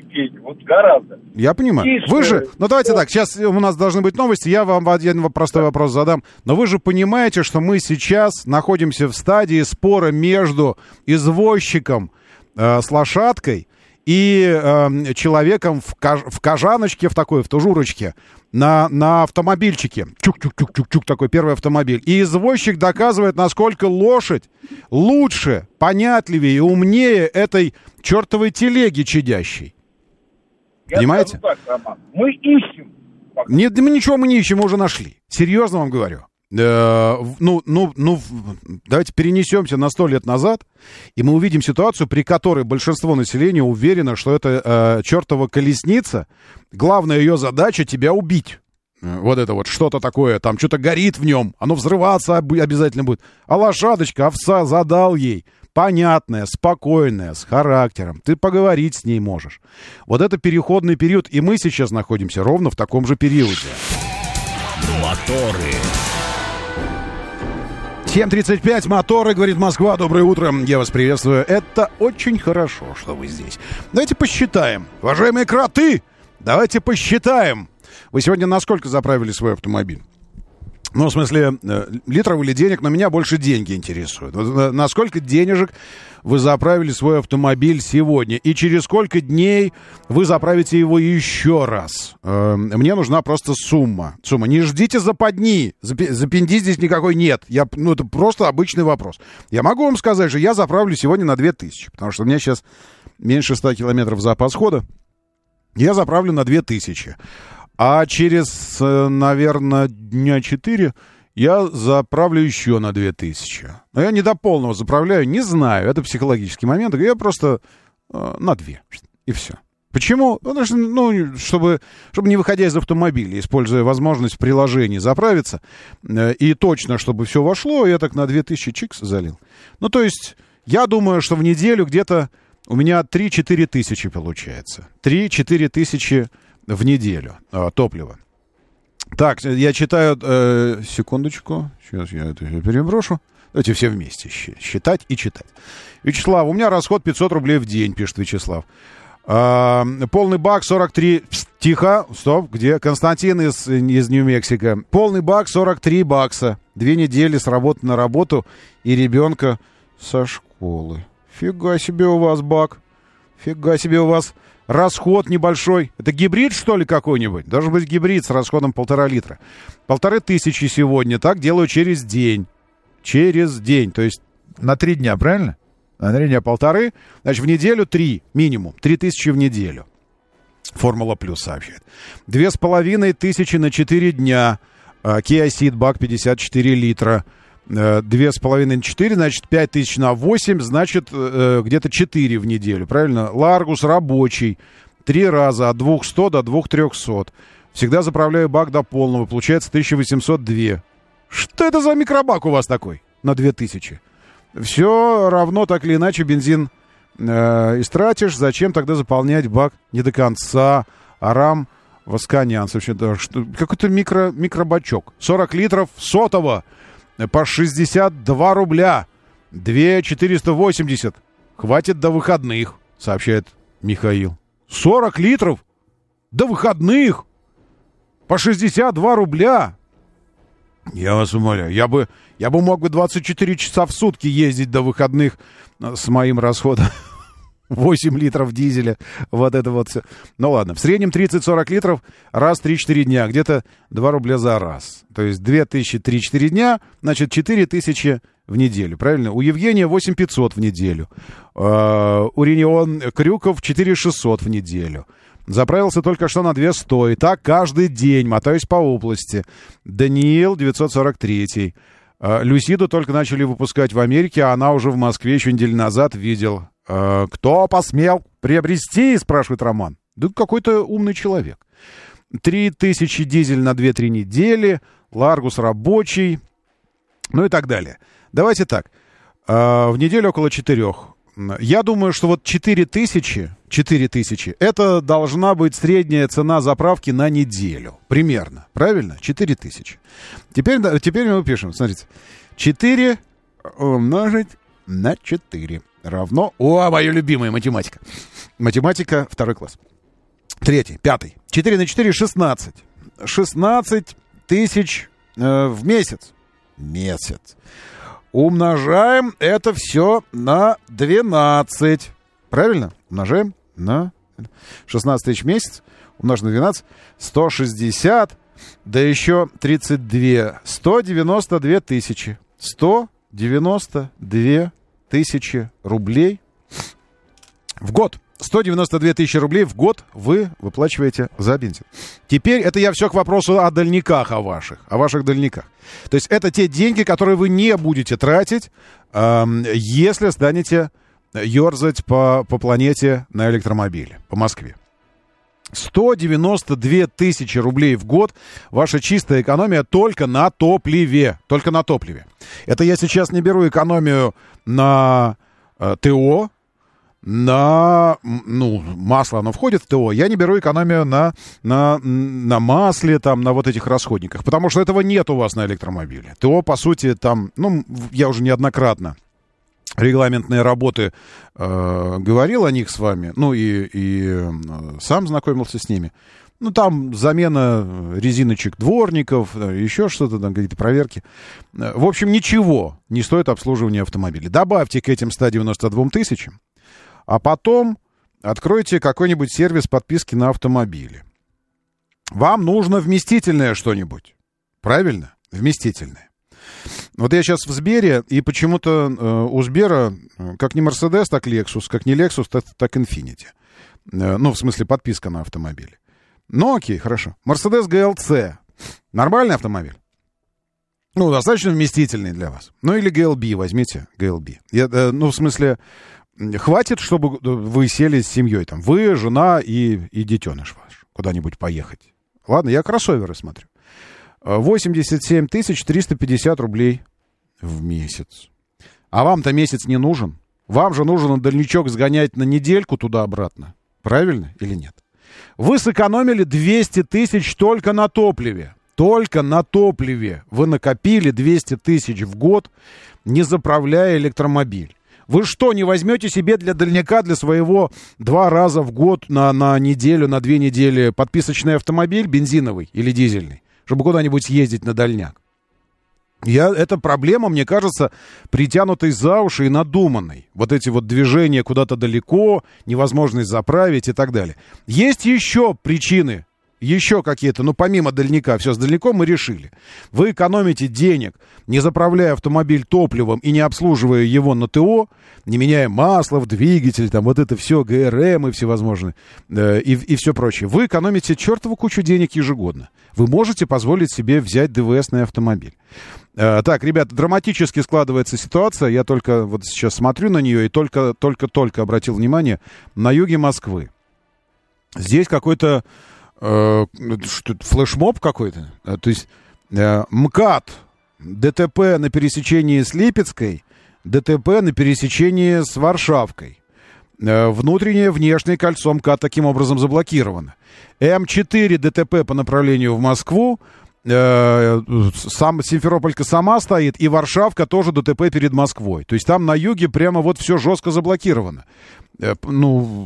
едем, вот гораздо. Я понимаю. Тише. Вы же, ну давайте так, сейчас у нас должны быть новости, я вам один простой вопрос задам. Но вы же понимаете, что мы сейчас находимся в стадии спора между извозчиком э, с лошадкой и э, человеком в, кож, в кожаночке, в такой, в тужурочке, на, на автомобильчике. Чук-чук-чук-чук-чук, такой первый автомобиль. И извозчик доказывает, насколько лошадь лучше, понятливее и умнее этой чертовой телеги чадящей. Я Понимаете? скажу так, Роман, мы ищем. Нет, мы ничего мы не ищем, мы уже нашли. Серьезно вам говорю. Э, ну, ну, ну, давайте перенесемся на сто лет назад, и мы увидим ситуацию, при которой большинство населения уверено, что это э, чертова колесница, главная ее задача — тебя убить. Вот это вот что-то такое, там что-то горит в нем, оно взрываться обязательно будет. А лошадочка, овца, задал ей. Понятная, спокойная, с характером. Ты поговорить с ней можешь. Вот это переходный период, и мы сейчас находимся ровно в таком же периоде. Моторы. семь тридцать пять, моторы, говорит Москва. Доброе утро, я вас приветствую. Это очень хорошо, что вы здесь. Давайте посчитаем. Уважаемые кроты, давайте посчитаем. Вы сегодня на сколько заправили свой автомобиль? Ну, в смысле, литров или денег, но меня больше деньги интересуют. На сколько денежек вы заправили свой автомобиль сегодня? И через сколько дней вы заправите его еще раз? Мне нужна просто сумма. Сумма. Не ждите западни. Запинди здесь никакой нет. Я, ну, это просто обычный вопрос. Я могу вам сказать, что я заправлю сегодня на две тысячи, потому что у меня сейчас меньше ста километров запас хода. Я заправлю на две тысячи. А через, наверное, дня четыре я заправлю еще на две тысячи. Но я не до полного заправляю, не знаю. Это психологический момент. Я просто э, на две. И все. Почему? Потому что, ну, чтобы, чтобы не выходя из автомобиля, используя возможность в приложении заправиться, э, и точно, чтобы все вошло, я так на две тысячи чикс залил. Ну, то есть, я думаю, что в неделю где-то у меня три-четыре тысячи получается. три-четыре тысячи в неделю э, топлива. Так, я читаю... Э, секундочку. Сейчас я это переброшу. Давайте все вместе считать и читать. Вячеслав, у меня расход пятьсот рублей в день, пишет Вячеслав. Э, полный бак сорок три... Пс, тихо, стоп, где? Константин из, из Нью-Мексико. Полный бак сорок три бакса. Две недели с работы на работу и ребенка со школы. Фига себе у вас бак. Фига себе у вас... Расход небольшой. Это гибрид, что ли, какой-нибудь? Должен быть гибрид с расходом полтора литра. Полторы тысячи сегодня. Так делаю через день. Через день. То есть на три дня, правильно? На три дня полторы. Значит, в неделю три минимум. Три тысячи в неделю. Формула Плюс сообщает. Две с половиной тысячи на четыре дня. Kia Ceed бак пятьдесят четыре литра. Две с половиной на четыре, значит, пять тысяч на восемь, значит, э, где-то четыре в неделю, правильно? Ларгус рабочий, три раза, от двухсот до двух тысяч трехсот. Всегда заправляю бак до полного, получается тысяча восемьсот два. Что это за микробак у вас такой на две тысячи? Все равно, так или иначе, бензин э, истратишь, зачем тогда заполнять бак не до конца? Арам Восканян, какой-то микро, микробачок. сорок литров сотого. По шестьдесят два рубля. две тысячи четыреста восемьдесят. Хватит до выходных, сообщает Михаил. сорок литров? До выходных? По шестьдесят два рубля? Я вас умоляю. Я бы, я бы мог бы двадцать четыре часа в сутки ездить до выходных с моим расходом. восемь литров дизеля. Вот это вот все. Ну ладно. В среднем тридцать-сорок литров раз в три-четыре дня. Где-то два рубля за раз. То есть две тысячи три-четыре дня. Значит, четыре тысячи в неделю. Правильно? У Евгения восемь тысяч пятьсот в неделю. Uh, у Ренион Крюков четыре тысячи шестьсот в неделю. Заправился только что на две сто. И так каждый день. Мотаюсь по области. Даниил девятьсот сорок три. Uh, Люсиду только начали выпускать в Америке, а она уже в Москве еще неделю назад видел. Кто посмел приобрести, спрашивает Роман. Да какой-то умный человек. Три тысячи дизель на две-три недели, Ларгус рабочий, ну и так далее. Давайте так. В неделю около четырех. Я думаю, что вот четыре тысячи, четыре тысячи, это должна быть средняя цена заправки на неделю. Примерно. Правильно? четыре тысячи. Теперь, теперь мы пишем, смотрите. четыре умножить на четыре. Равно... О, моя любимая математика. Математика, второй класс. Третий, пятый. четыре на четыре — шестнадцать. шестнадцать тысяч э, в месяц. Месяц. Умножаем это все на двенадцать. Правильно? Умножаем на шестнадцать тысяч в месяц. Умножим на двенадцать. сто шестьдесят. Да еще тридцать два. сто девяносто две тысячи. сто девяносто две тысячи рублей в год. сто девяносто две тысячи рублей в год вы выплачиваете за бензин. Теперь это я все к вопросу о дальниках, о ваших, о ваших дальниках. То есть это те деньги, которые вы не будете тратить, э, если станете ерзать по, по планете на электромобиле, по Москве. сто девяносто две тысячи рублей в год ваша чистая экономия только на топливе. Только на топливе. Это я сейчас не беру экономию на э, ТО, на, ну, масло, оно входит в ТО. Я не беру экономию на, на, на масле, там, на вот этих расходниках, потому что этого нет у вас на электромобиле. ТО, по сути, там, ну, я уже неоднократно регламентные работы э, говорил о них с вами, ну, и, и э, сам знакомился с ними. Ну, там замена резиночек дворников, еще что-то, там какие-то проверки. В общем, ничего не стоит обслуживание автомобиля. Добавьте к этим ста девяноста двум тысячам, а потом откройте какой-нибудь сервис подписки на автомобили. Вам нужно вместительное что-нибудь. Правильно? Вместительное. Вот я сейчас в Сбере, и почему-то э, у Сбера как не Mercedes, так Lexus, как не Lexus, так, так Infiniti. Э, ну, в смысле, подписка на автомобиле. Ну, окей, хорошо. Mercedes джи эл си. Нормальный автомобиль? Ну, достаточно вместительный для вас. Ну, или джи эл би, возьмите джи эл би. Я, э, ну, в смысле... Хватит, чтобы вы сели с семьей, там, вы, жена и, и детеныш ваш, куда-нибудь поехать. Ладно, я кроссоверы смотрю. восемьдесят семь тысяч триста пятьдесят рублей в месяц. А вам-то месяц не нужен. Вам же нужно дальничок сгонять на недельку туда-обратно. Правильно или нет? Вы сэкономили двести тысяч только на топливе. Только на топливе вы накопили двести тысяч в год, не заправляя электромобиль. Вы что, не возьмете себе для дальняка, для своего два раза в год на, на неделю, на две недели подписочный автомобиль, бензиновый или дизельный, чтобы куда-нибудь ездить на дальняк? Я, эта проблема, мне кажется, притянутой за уши и надуманной. Вот эти вот движения куда-то далеко, невозможность заправить и так далее. Есть еще причины, еще какие-то, ну, помимо дальника, все, с дальником мы решили. Вы экономите денег, не заправляя автомобиль топливом и не обслуживая его на ТО, не меняя масло в двигатель, там вот это все, ГРМ и всевозможные, э, и, и все прочее. Вы экономите чертову кучу денег ежегодно. Вы можете позволить себе взять ДВСный автомобиль. Э, так, ребята, драматически складывается ситуация. Я только вот сейчас смотрю на нее и только-только-только обратил внимание на юге Москвы. Здесь какой-то э, что, флешмоб какой-то. Э, то есть э, МКАД, ДТП на пересечении с Липецкой, ДТП на пересечении с Варшавкой. Э, внутреннее, внешнее кольцо МКАД таким образом заблокировано. Эм четыре ДТП по направлению в Москву. Э, сам Симферополька сама стоит, и Варшавка тоже ДТП перед Москвой. То есть там на юге прямо вот все жестко заблокировано. Э, ну,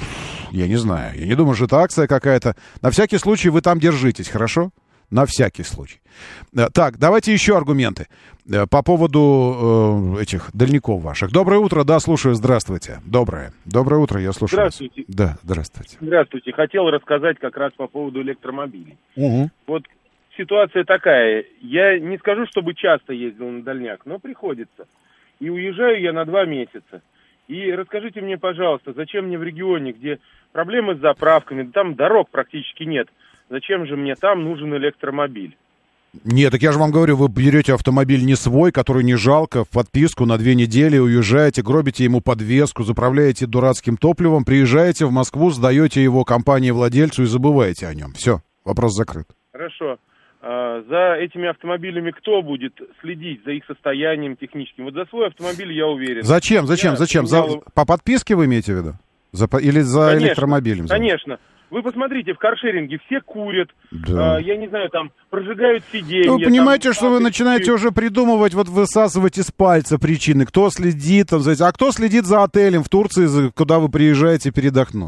я не знаю, я не думаю, что это акция какая-то. На всякий случай вы там держитесь, хорошо? На всякий случай. Э, так, давайте еще аргументы э, по поводу э, этих дальников ваших. Доброе утро, да, слушаю, здравствуйте. Доброе. Доброе утро, я слушаю. Здравствуйте. Вас. Да, здравствуйте. Здравствуйте. Хотел рассказать как раз по поводу электромобилей. Угу. Вот ситуация такая. Я не скажу, чтобы часто ездил на дальняк, но приходится. И уезжаю я на два месяца. И расскажите мне, пожалуйста, зачем мне в регионе, где проблемы с заправками, там дорог практически нет, зачем же мне там нужен электромобиль? Нет, так я же вам говорю, вы берете автомобиль не свой, который не жалко, в подписку на две недели, уезжаете, гробите ему подвеску, заправляете дурацким топливом, приезжаете в Москву, сдаете его компании-владельцу и забываете о нем. Все, вопрос закрыт. Хорошо. А за этими автомобилями кто будет следить за их состоянием техническим? Вот за свой автомобиль я уверен. Зачем, зачем, я зачем? принял... За, по подписке вы имеете в виду? За, или за конечно, электромобилем? За... Конечно. Вы посмотрите, в каршеринге все курят, да. а, я не знаю, там, прожигают сиденья. Ну, вы понимаете, там, что вы начинаете уже придумывать, вот высасывать из пальца причины, кто следит, там, а кто следит за отелем в Турции, за, куда вы приезжаете передохнуть.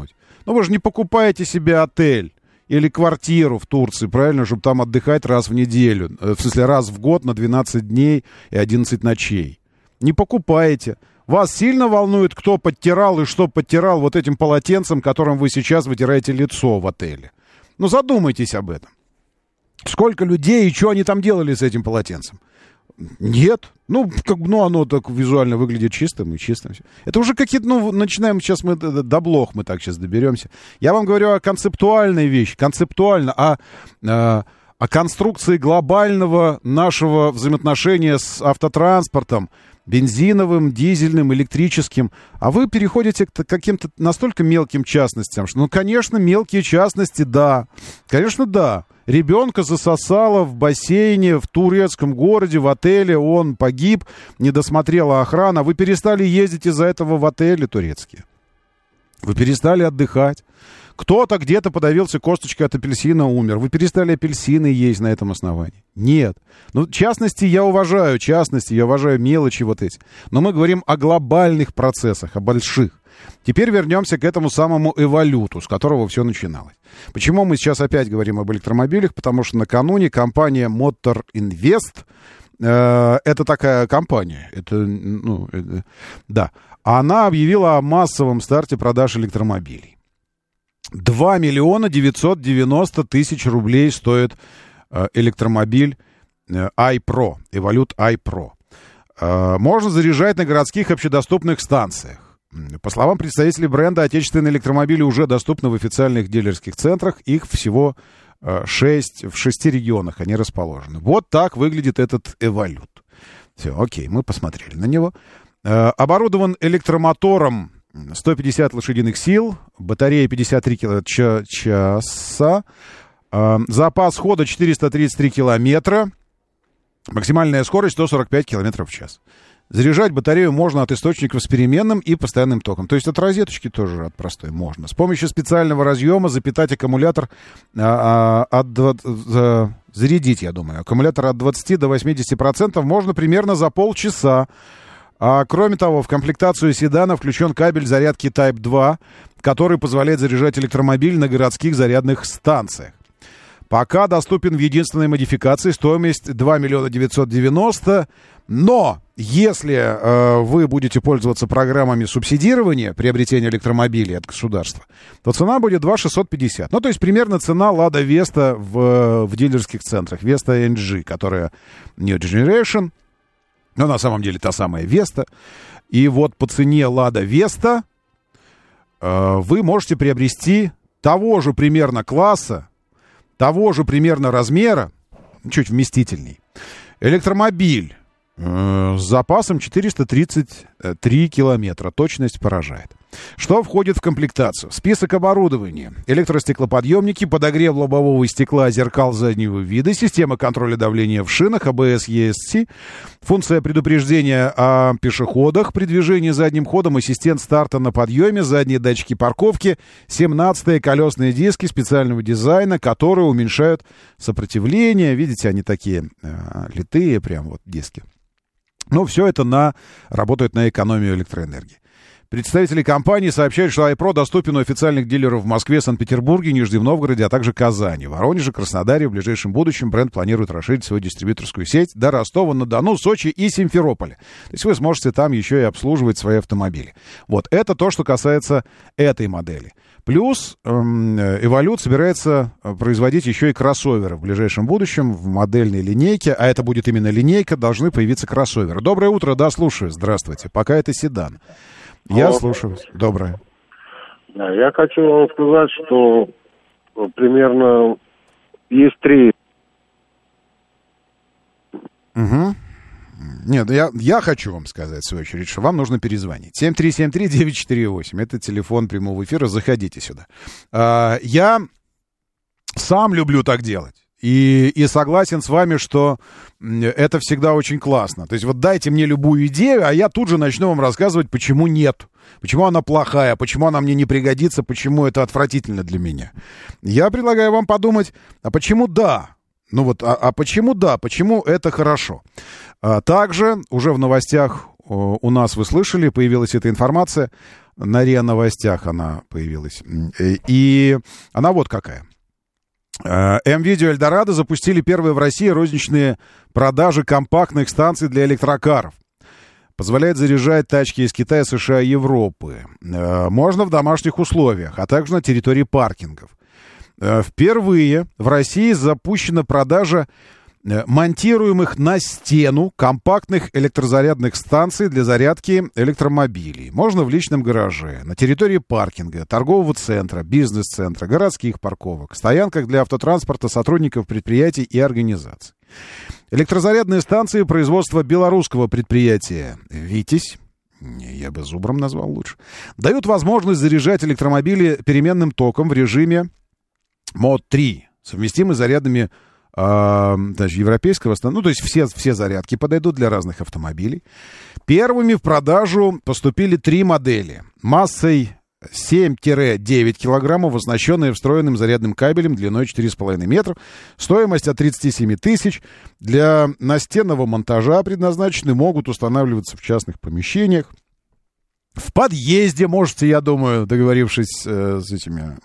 Ну, вы же не покупаете себе отель или квартиру в Турции, правильно, чтобы там отдыхать раз в неделю. В смысле, раз в год на двенадцать дней и одиннадцать ночей. Не покупаете. Вас сильно волнует, кто подтирал и что подтирал вот этим полотенцем, которым вы сейчас вытираете лицо в отеле? Ну, задумайтесь об этом. Сколько людей и что они там делали с этим полотенцем? Нет. Ну, как, ну, оно так визуально выглядит чистым и чистым. Это уже какие-то, ну, начинаем сейчас мы до блох, мы так сейчас доберемся. Я вам говорю о концептуальной вещи, концептуально, о, о, о конструкции глобального нашего взаимоотношения с автотранспортом, бензиновым, дизельным, электрическим. А вы переходите к каким-то настолько мелким частностям, что, ну, конечно, мелкие частности, да. Конечно, да. Ребенка засосало в бассейне в турецком городе, в отеле, он погиб, не досмотрела охрана. Вы перестали ездить из-за этого в отели турецкие. Вы перестали отдыхать. Кто-то где-то подавился косточкой от апельсина, умер. Вы перестали апельсины есть на этом основании. Нет. Ну, частности я уважаю, частности, я уважаю мелочи вот эти. Но мы говорим о глобальных процессах, о больших. Теперь вернемся к этому самому эволюту, с которого все начиналось. Почему мы сейчас опять говорим об электромобилях? Потому что накануне компания Motor Invest, э, это такая компания, это, ну, это, да, она объявила о массовом старте продаж электромобилей. два миллиона девятьсот девяносто тысяч рублей стоит э, электромобиль э, iPro, Evolute iPro. Э, можно заряжать на городских общедоступных станциях. По словам представителей бренда, отечественные электромобили уже доступны в официальных дилерских центрах. Их всего шесть, в шести регионах они расположены. Вот так выглядит этот Evolute. Все, окей, мы посмотрели на него. Оборудован электромотором сто пятьдесят лошадиных сил, батарея пятьдесят три киловатт-часа, запас хода четыреста тридцать три километра, максимальная скорость сто сорок пять километров в час. Заряжать батарею можно от источников с переменным и постоянным током. То есть от розеточки тоже от простой можно. С помощью специального разъема запитать аккумулятор а, а, от а, зарядить, я думаю. Аккумулятор от двадцати до восьмидесяти процентов можно примерно за полчаса. А, кроме того, в комплектацию седана включен кабель зарядки тайп два, который позволяет заряжать электромобиль на городских зарядных станциях. Пока доступен в единственной модификации, стоимость два миллиона девятьсот девяносто. Но если э, вы будете пользоваться программами субсидирования приобретения электромобилей от государства, то цена будет два тысячи шестьсот пятьдесят. Ну, то есть примерно цена Lada Vesta в, в дилерских центрах. Vesta эн джи, которая New Generation, но на самом деле та самая Vesta. И вот по цене Lada Vesta э, вы можете приобрести того же примерно класса, того же примерно размера, чуть вместительней, электромобиль э, с запасом четыреста тридцать три километра. Точность поражает. Что входит в комплектацию? Список оборудования. Электростеклоподъемники, подогрев лобового стекла, зеркал заднего вида, система контроля давления в шинах, эй би эс, и эс си, функция предупреждения о пешеходах при движении задним ходом, ассистент старта на подъеме, задние датчики парковки, семнадцатые колесные диски специального дизайна, которые уменьшают сопротивление. Видите, они такие э, литые прям вот диски. Ну, все это на, работает на экономию электроэнергии. Представители компании сообщают, что iPro доступен у официальных дилеров в Москве, Санкт-Петербурге, Нижнем Новгороде, а также Казани. В Воронеже, Краснодаре в ближайшем будущем бренд планирует расширить свою дистрибьюторскую сеть до Ростова-на-Дону, Сочи и Симферополя. То есть вы сможете там еще и обслуживать свои автомобили. Вот, это то, что касается этой модели. Плюс эм, Evolute собирается производить еще и кроссоверы в ближайшем будущем в модельной линейке, а это будет именно линейка, должны появиться кроссоверы. Доброе утро, да, слушаю, здравствуйте. Пока это седан. Я Алло. слушаю. Доброе. Да, я хочу вам сказать, что примерно есть три. Угу. Нет, я, я хочу вам сказать, в свою очередь, что вам нужно перезвонить. семь три семь три девять четыре восемь. Это телефон прямого эфира. Заходите сюда. А, я сам люблю так делать. И, и согласен с вами, что это всегда очень классно. То есть вот дайте мне любую идею, а я тут же начну вам рассказывать, почему нет. Почему она плохая, почему она мне не пригодится, почему это отвратительно для меня. Я предлагаю вам подумать, а почему да? Ну вот, а, а почему да? Почему это хорошо? А также уже в новостях у нас, вы слышали, появилась эта информация. на РИА Новостях она появилась. И она вот какая. М-Видео Эльдорадо запустили первые в России розничные продажи компактных станций для электрокаров. Позволяет заряжать тачки из Китая, США и Европы. Можно в домашних условиях, а также на территории паркингов. Впервые в России запущена продажа монтируемых на стену компактных электрозарядных станций для зарядки электромобилей. Можно в личном гараже, на территории паркинга, торгового центра, бизнес-центра, городских парковок, стоянках для автотранспорта сотрудников предприятий и организаций. Электрозарядные станции производства белорусского предприятия «Витязь», я бы Зубром назвал лучше, дают возможность заряжать электромобили переменным током в режиме мод три, совместимый с зарядными даже европейского, ну, то есть все, все зарядки подойдут для разных автомобилей. Первыми в продажу поступили три модели массой семь-девять килограммов, оснащенные встроенным зарядным кабелем длиной четыре с половиной метра. Стоимость от тридцати семи тысяч. Для настенного монтажа предназначены, могут устанавливаться в частных помещениях. В подъезде можете, я думаю, договорившись э, с этими,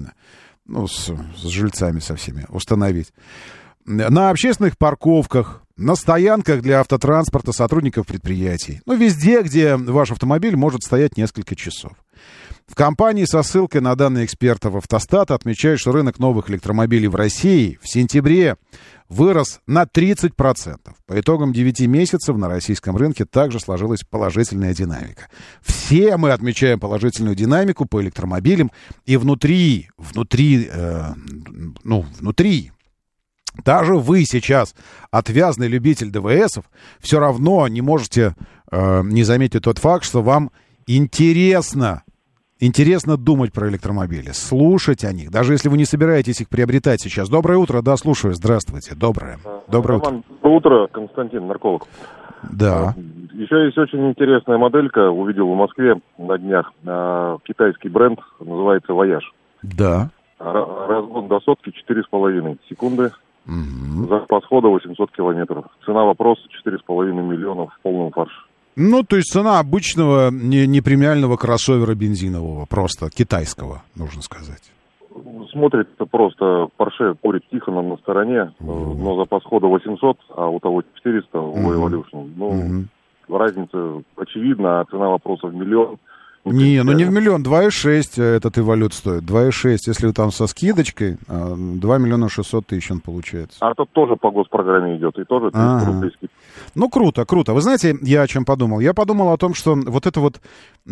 ну, с, с жильцами со всеми, установить. На общественных парковках, на стоянках для автотранспорта сотрудников предприятий. Ну, везде, где ваш автомобиль может стоять несколько часов. В компании со ссылкой на данные экспертов «Автостата» отмечают, что рынок новых электромобилей в России в сентябре вырос на тридцать процентов. По итогам девяти месяцев на российском рынке также сложилась положительная динамика. Все мы отмечаем положительную динамику по электромобилям. И внутри, внутри, э, ну, внутри, даже вы сейчас, отвязный любитель ДВСов, все равно не можете э, не заметить тот факт, что вам интересно, интересно думать про электромобили, слушать о них, даже если вы не собираетесь их приобретать сейчас. Доброе утро, да, слушаю, здравствуйте, доброе, доброе Роман, утро. Доброе утро, Константин, нарколог. Да. Еще есть очень интересная моделька, увидел в Москве на днях, китайский бренд, называется «Вояж». Да. Разгон до сотки четыре с половиной секунды. Угу. Запас хода восемьсот километров. Цена вопроса четыре с половиной миллионов в полном фарше. Ну, то есть цена обычного не, не премиального кроссовера бензинового, просто китайского, нужно сказать. Смотрится просто, Porsche курит тихо, нам на стороне, угу. но запас хода восемьсот, а у того четыреста, у угу. Evolution. Ну, угу. разница очевидна, а цена вопроса в миллион. Не, ну не в миллион, два и шесть этот эволют стоит, два и шесть, если там со скидочкой, два миллиона шестьсот тысяч он получается. А тот тоже по госпрограмме идет, и тоже триста рублей скидка. Ну, круто, круто. Вы знаете, я о чем подумал? Я подумал о том, что вот это вот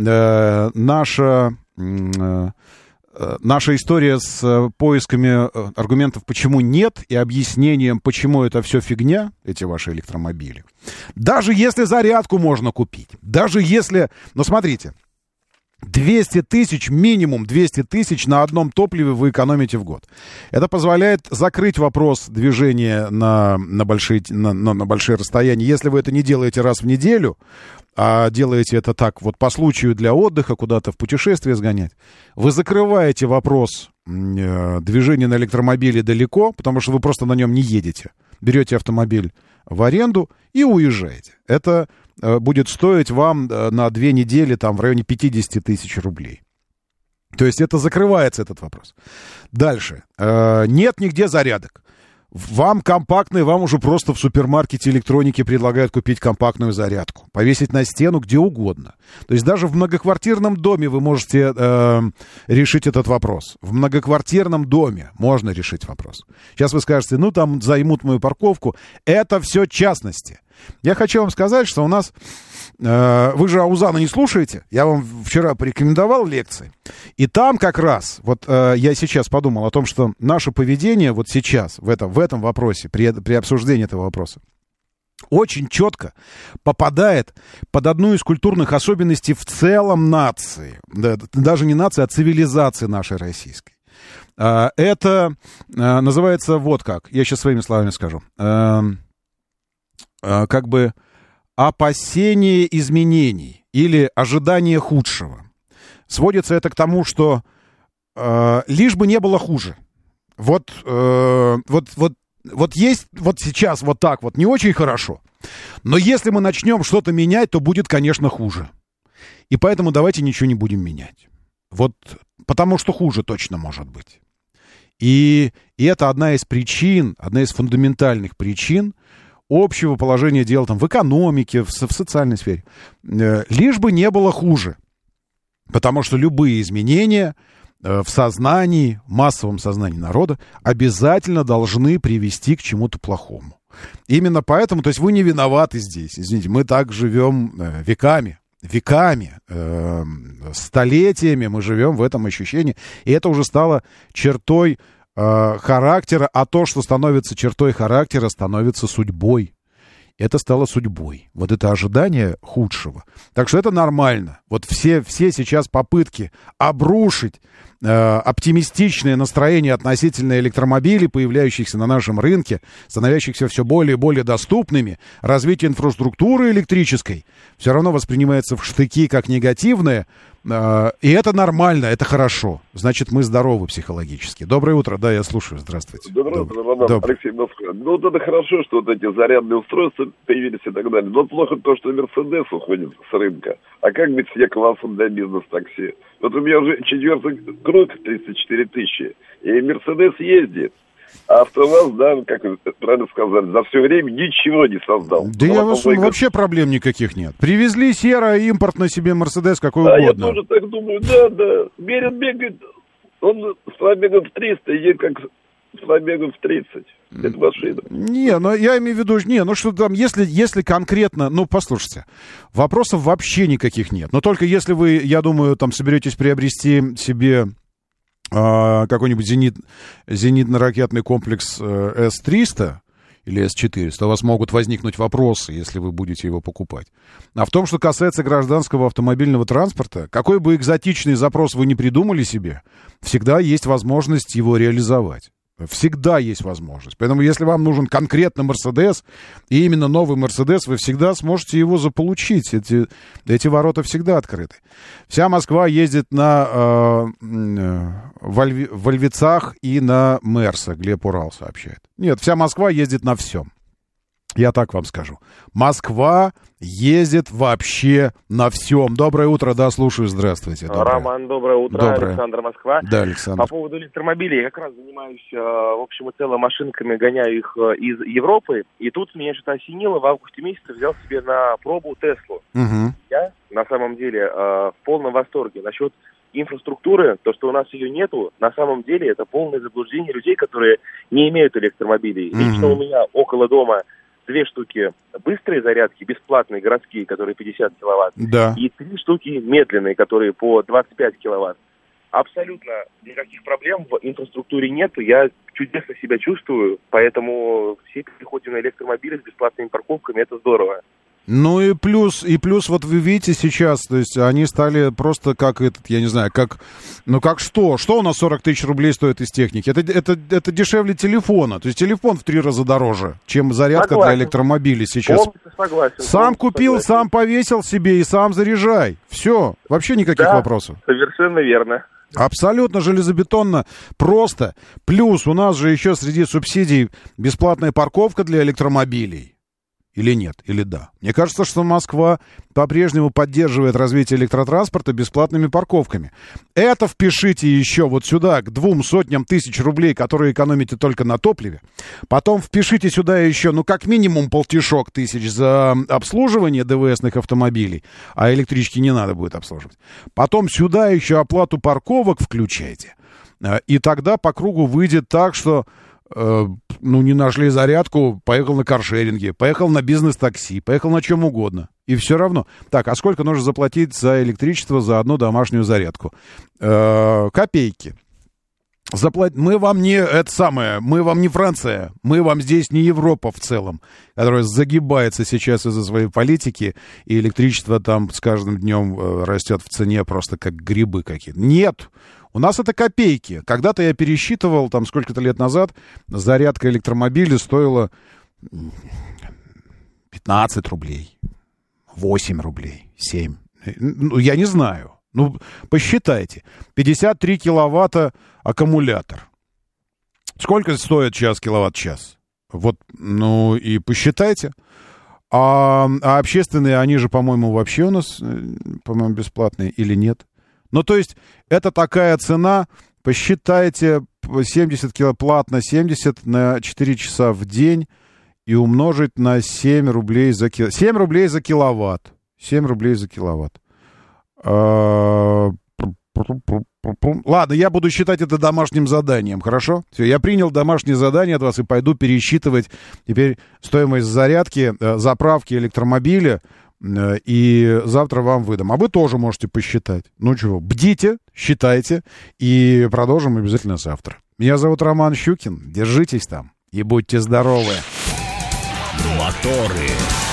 э, наша... Э, Наша история с поисками аргументов, почему нет, и объяснением, почему это все фигня, эти ваши электромобили. Даже если зарядку можно купить, даже если... Ну, смотрите, двести тысяч, минимум двести тысяч на одном топливе вы экономите в год. Это позволяет закрыть вопрос движения на, на, большие, на, на, на большие расстояния. Если вы это не делаете раз в неделю, а делаете это так вот по случаю для отдыха, куда-то в путешествие сгонять, вы закрываете вопрос э, движения на электромобиле далеко, потому что вы просто на нем не едете. Берете автомобиль в аренду и уезжаете. Это э, будет стоить вам э, на две недели там, в районе пятьдесят тысяч рублей. То есть это закрывается, этот вопрос. Дальше. Э, нет нигде зарядок. Вам компактный, вам уже просто в супермаркете электроники предлагают купить компактную зарядку. Повесить на стену где угодно. То есть даже в многоквартирном доме вы можете э, решить этот вопрос. В многоквартирном доме можно решить вопрос. Сейчас вы скажете, ну там займут мою парковку. Это все частности. Я хочу вам сказать, что у нас... Э, вы же Аузана не слушаете? Я вам вчера порекомендовал лекции. И там как раз, вот э, я сейчас подумал о том, что наше поведение вот сейчас, в этом, в этом вопросе, при, при обсуждении этого вопроса, очень четко попадает под одну из культурных особенностей в целом нации. Да, даже не нации, а цивилизации нашей российской. Э, это э, называется вот как. Я сейчас своими словами скажу. Э, э, как бы опасение изменений или ожидание худшего. Сводится это к тому, что э, лишь бы не было хуже. Вот, э, вот, вот, вот есть вот сейчас вот так вот не очень хорошо, но если мы начнем что-то менять, то будет, конечно, хуже. И поэтому давайте ничего не будем менять. Вот потому что хуже точно может быть. И, и это одна из причин, одна из фундаментальных причин общего положения дел там, в экономике, в, в социальной сфере. Лишь бы не было хуже. Потому что любые изменения в сознании, в массовом сознании народа обязательно должны привести к чему-то плохому. Именно поэтому, то есть вы не виноваты здесь, извините, мы так живем веками, веками, э, столетиями мы живем в этом ощущении, и это уже стало чертой э, характера, а то, что становится чертой характера, становится судьбой. Это стало судьбой. Вот это ожидание худшего. Так что это нормально. Вот все, все сейчас попытки обрушить э, оптимистичное настроение относительно электромобилей, появляющихся на нашем рынке, становящихся все более и более доступными, развитие инфраструктуры электрической, все равно воспринимается в штыки как негативное. Э, и это нормально, это хорошо. Значит, мы здоровы психологически. Доброе утро. Да, я слушаю. Здравствуйте. Доброе утро, мадам. Алексей Москва. Ну, вот это хорошо, что вот эти зарядные устройства появились и так далее. Но плохо то, что Мерседес уходит с рынка. А как быть с Е-классом для бизнес-такси? Вот у меня уже четвертый круг, тридцать четыре тысячи, и Мерседес ездит. А АвтоВАЗ, да, как вы правильно сказали, за все время ничего не создал. Да я вас, вообще проблем никаких нет. Привезли серо-импортно себе Мерседес какой да, угодно. Я тоже так думаю, да, да. Мерин бегает, он с пробегом в триста, едет как с пробегом в тридцать. Это машина. Не, ну я имею в виду, не, ну что там, если, если конкретно, ну послушайте, вопросов вообще никаких нет. Но только если вы, я думаю, там соберетесь приобрести себе э, какой-нибудь зенит, зенитно-ракетный комплекс э, эс триста или эс четыреста, у вас могут возникнуть вопросы, если вы будете его покупать. А в том, что касается гражданского автомобильного транспорта, какой бы экзотичный запрос вы ни придумали себе, всегда есть возможность его реализовать. Всегда есть возможность. Поэтому, если вам нужен конкретно Мерседес, и именно новый Мерседес, вы всегда сможете его заполучить. Эти, эти ворота всегда открыты. Вся Москва ездит на э, э, Вольви, Вольвицах и на Мерса, Глеб Урал сообщает. Нет, вся Москва ездит на всем. Я так вам скажу. Москва ездит вообще на всем. Доброе утро, да, слушаю, здравствуйте. Доброе. Роман, доброе утро. Доброе. Александр, Москва. Да, Александр. По поводу электромобилей, я как раз занимаюсь, в общем и целом, машинками, гоняю их из Европы. И тут меня что-то осенило, в августе месяце взял себе на пробу Теслу. Угу. Я, на самом деле, в полном восторге. Насчет инфраструктуры, то, что у нас ее нету, на самом деле, это полное заблуждение людей, которые не имеют электромобилей. Угу. Лично у меня около дома две штуки быстрые зарядки, бесплатные, городские, которые пятьдесят киловатт. Да. И три штуки медленные, которые по двадцать пять киловатт. Абсолютно никаких проблем в инфраструктуре нет. Я чудесно себя чувствую, поэтому все переходим на электромобили с бесплатными парковками, это здорово. Ну и плюс, и плюс, вот вы видите сейчас, то есть они стали просто как этот, я не знаю, как, ну как что? Что у нас сорок тысяч рублей стоит из техники? Это, это, это дешевле телефона. То есть телефон в три раза дороже, чем зарядка согласен. Для электромобилей сейчас. Полностью согласен. Сам полностью купил, согласен. Сам повесил себе и сам заряжай. Все, вообще никаких да, вопросов. Совершенно верно. Абсолютно железобетонно, просто. Плюс у нас же еще среди субсидий бесплатная парковка для электромобилей. Или нет, или да. Мне кажется, что Москва по-прежнему поддерживает развитие электротранспорта бесплатными парковками. Это впишите еще вот сюда, к двум сотням тысяч рублей, которые экономите только на топливе. Потом впишите сюда еще, ну, как минимум полтишок тысяч за обслуживание ДВСных автомобилей, а электрички не надо будет обслуживать. Потом сюда еще оплату парковок включайте. И тогда по кругу выйдет так, что... ну, не нашли зарядку, поехал на каршеринге, поехал на бизнес-такси, поехал на чем угодно. И все равно. Так, а сколько нужно заплатить за электричество за одну домашнюю зарядку? Э-э, копейки. Заплат... Мы вам не это самое, мы вам не Франция, мы вам здесь не Европа в целом, которая загибается сейчас из-за своей политики, и электричество там с каждым днем растет в цене просто как грибы какие-то. Нет! У нас это копейки. Когда-то я пересчитывал, там, сколько-то лет назад, зарядка электромобиля стоила пятнадцать рублей, восемь рублей, семь. Ну, я не знаю. Ну, посчитайте. пятьдесят три киловатта аккумулятор. Сколько стоит сейчас киловатт-час? Вот, ну, и посчитайте. А, а общественные, они же, по-моему, вообще у нас, по-моему, бесплатные или нет? Ну, то есть, это такая цена, посчитайте, семьдесят киловатт на семьдесят на четыре часа в день и умножить на семь рублей за киловатт. семь рублей за киловатт. семь рублей за киловатт. А... Ладно, я буду считать это домашним заданием, хорошо? Все, я принял домашнее задание от вас и пойду пересчитывать теперь стоимость зарядки, заправки электромобиля, и завтра вам выдам. А вы тоже можете посчитать. Ну чего, бдите, считайте, и продолжим обязательно завтра. Меня зовут Роман Щукин, держитесь там и будьте здоровы. Моторы.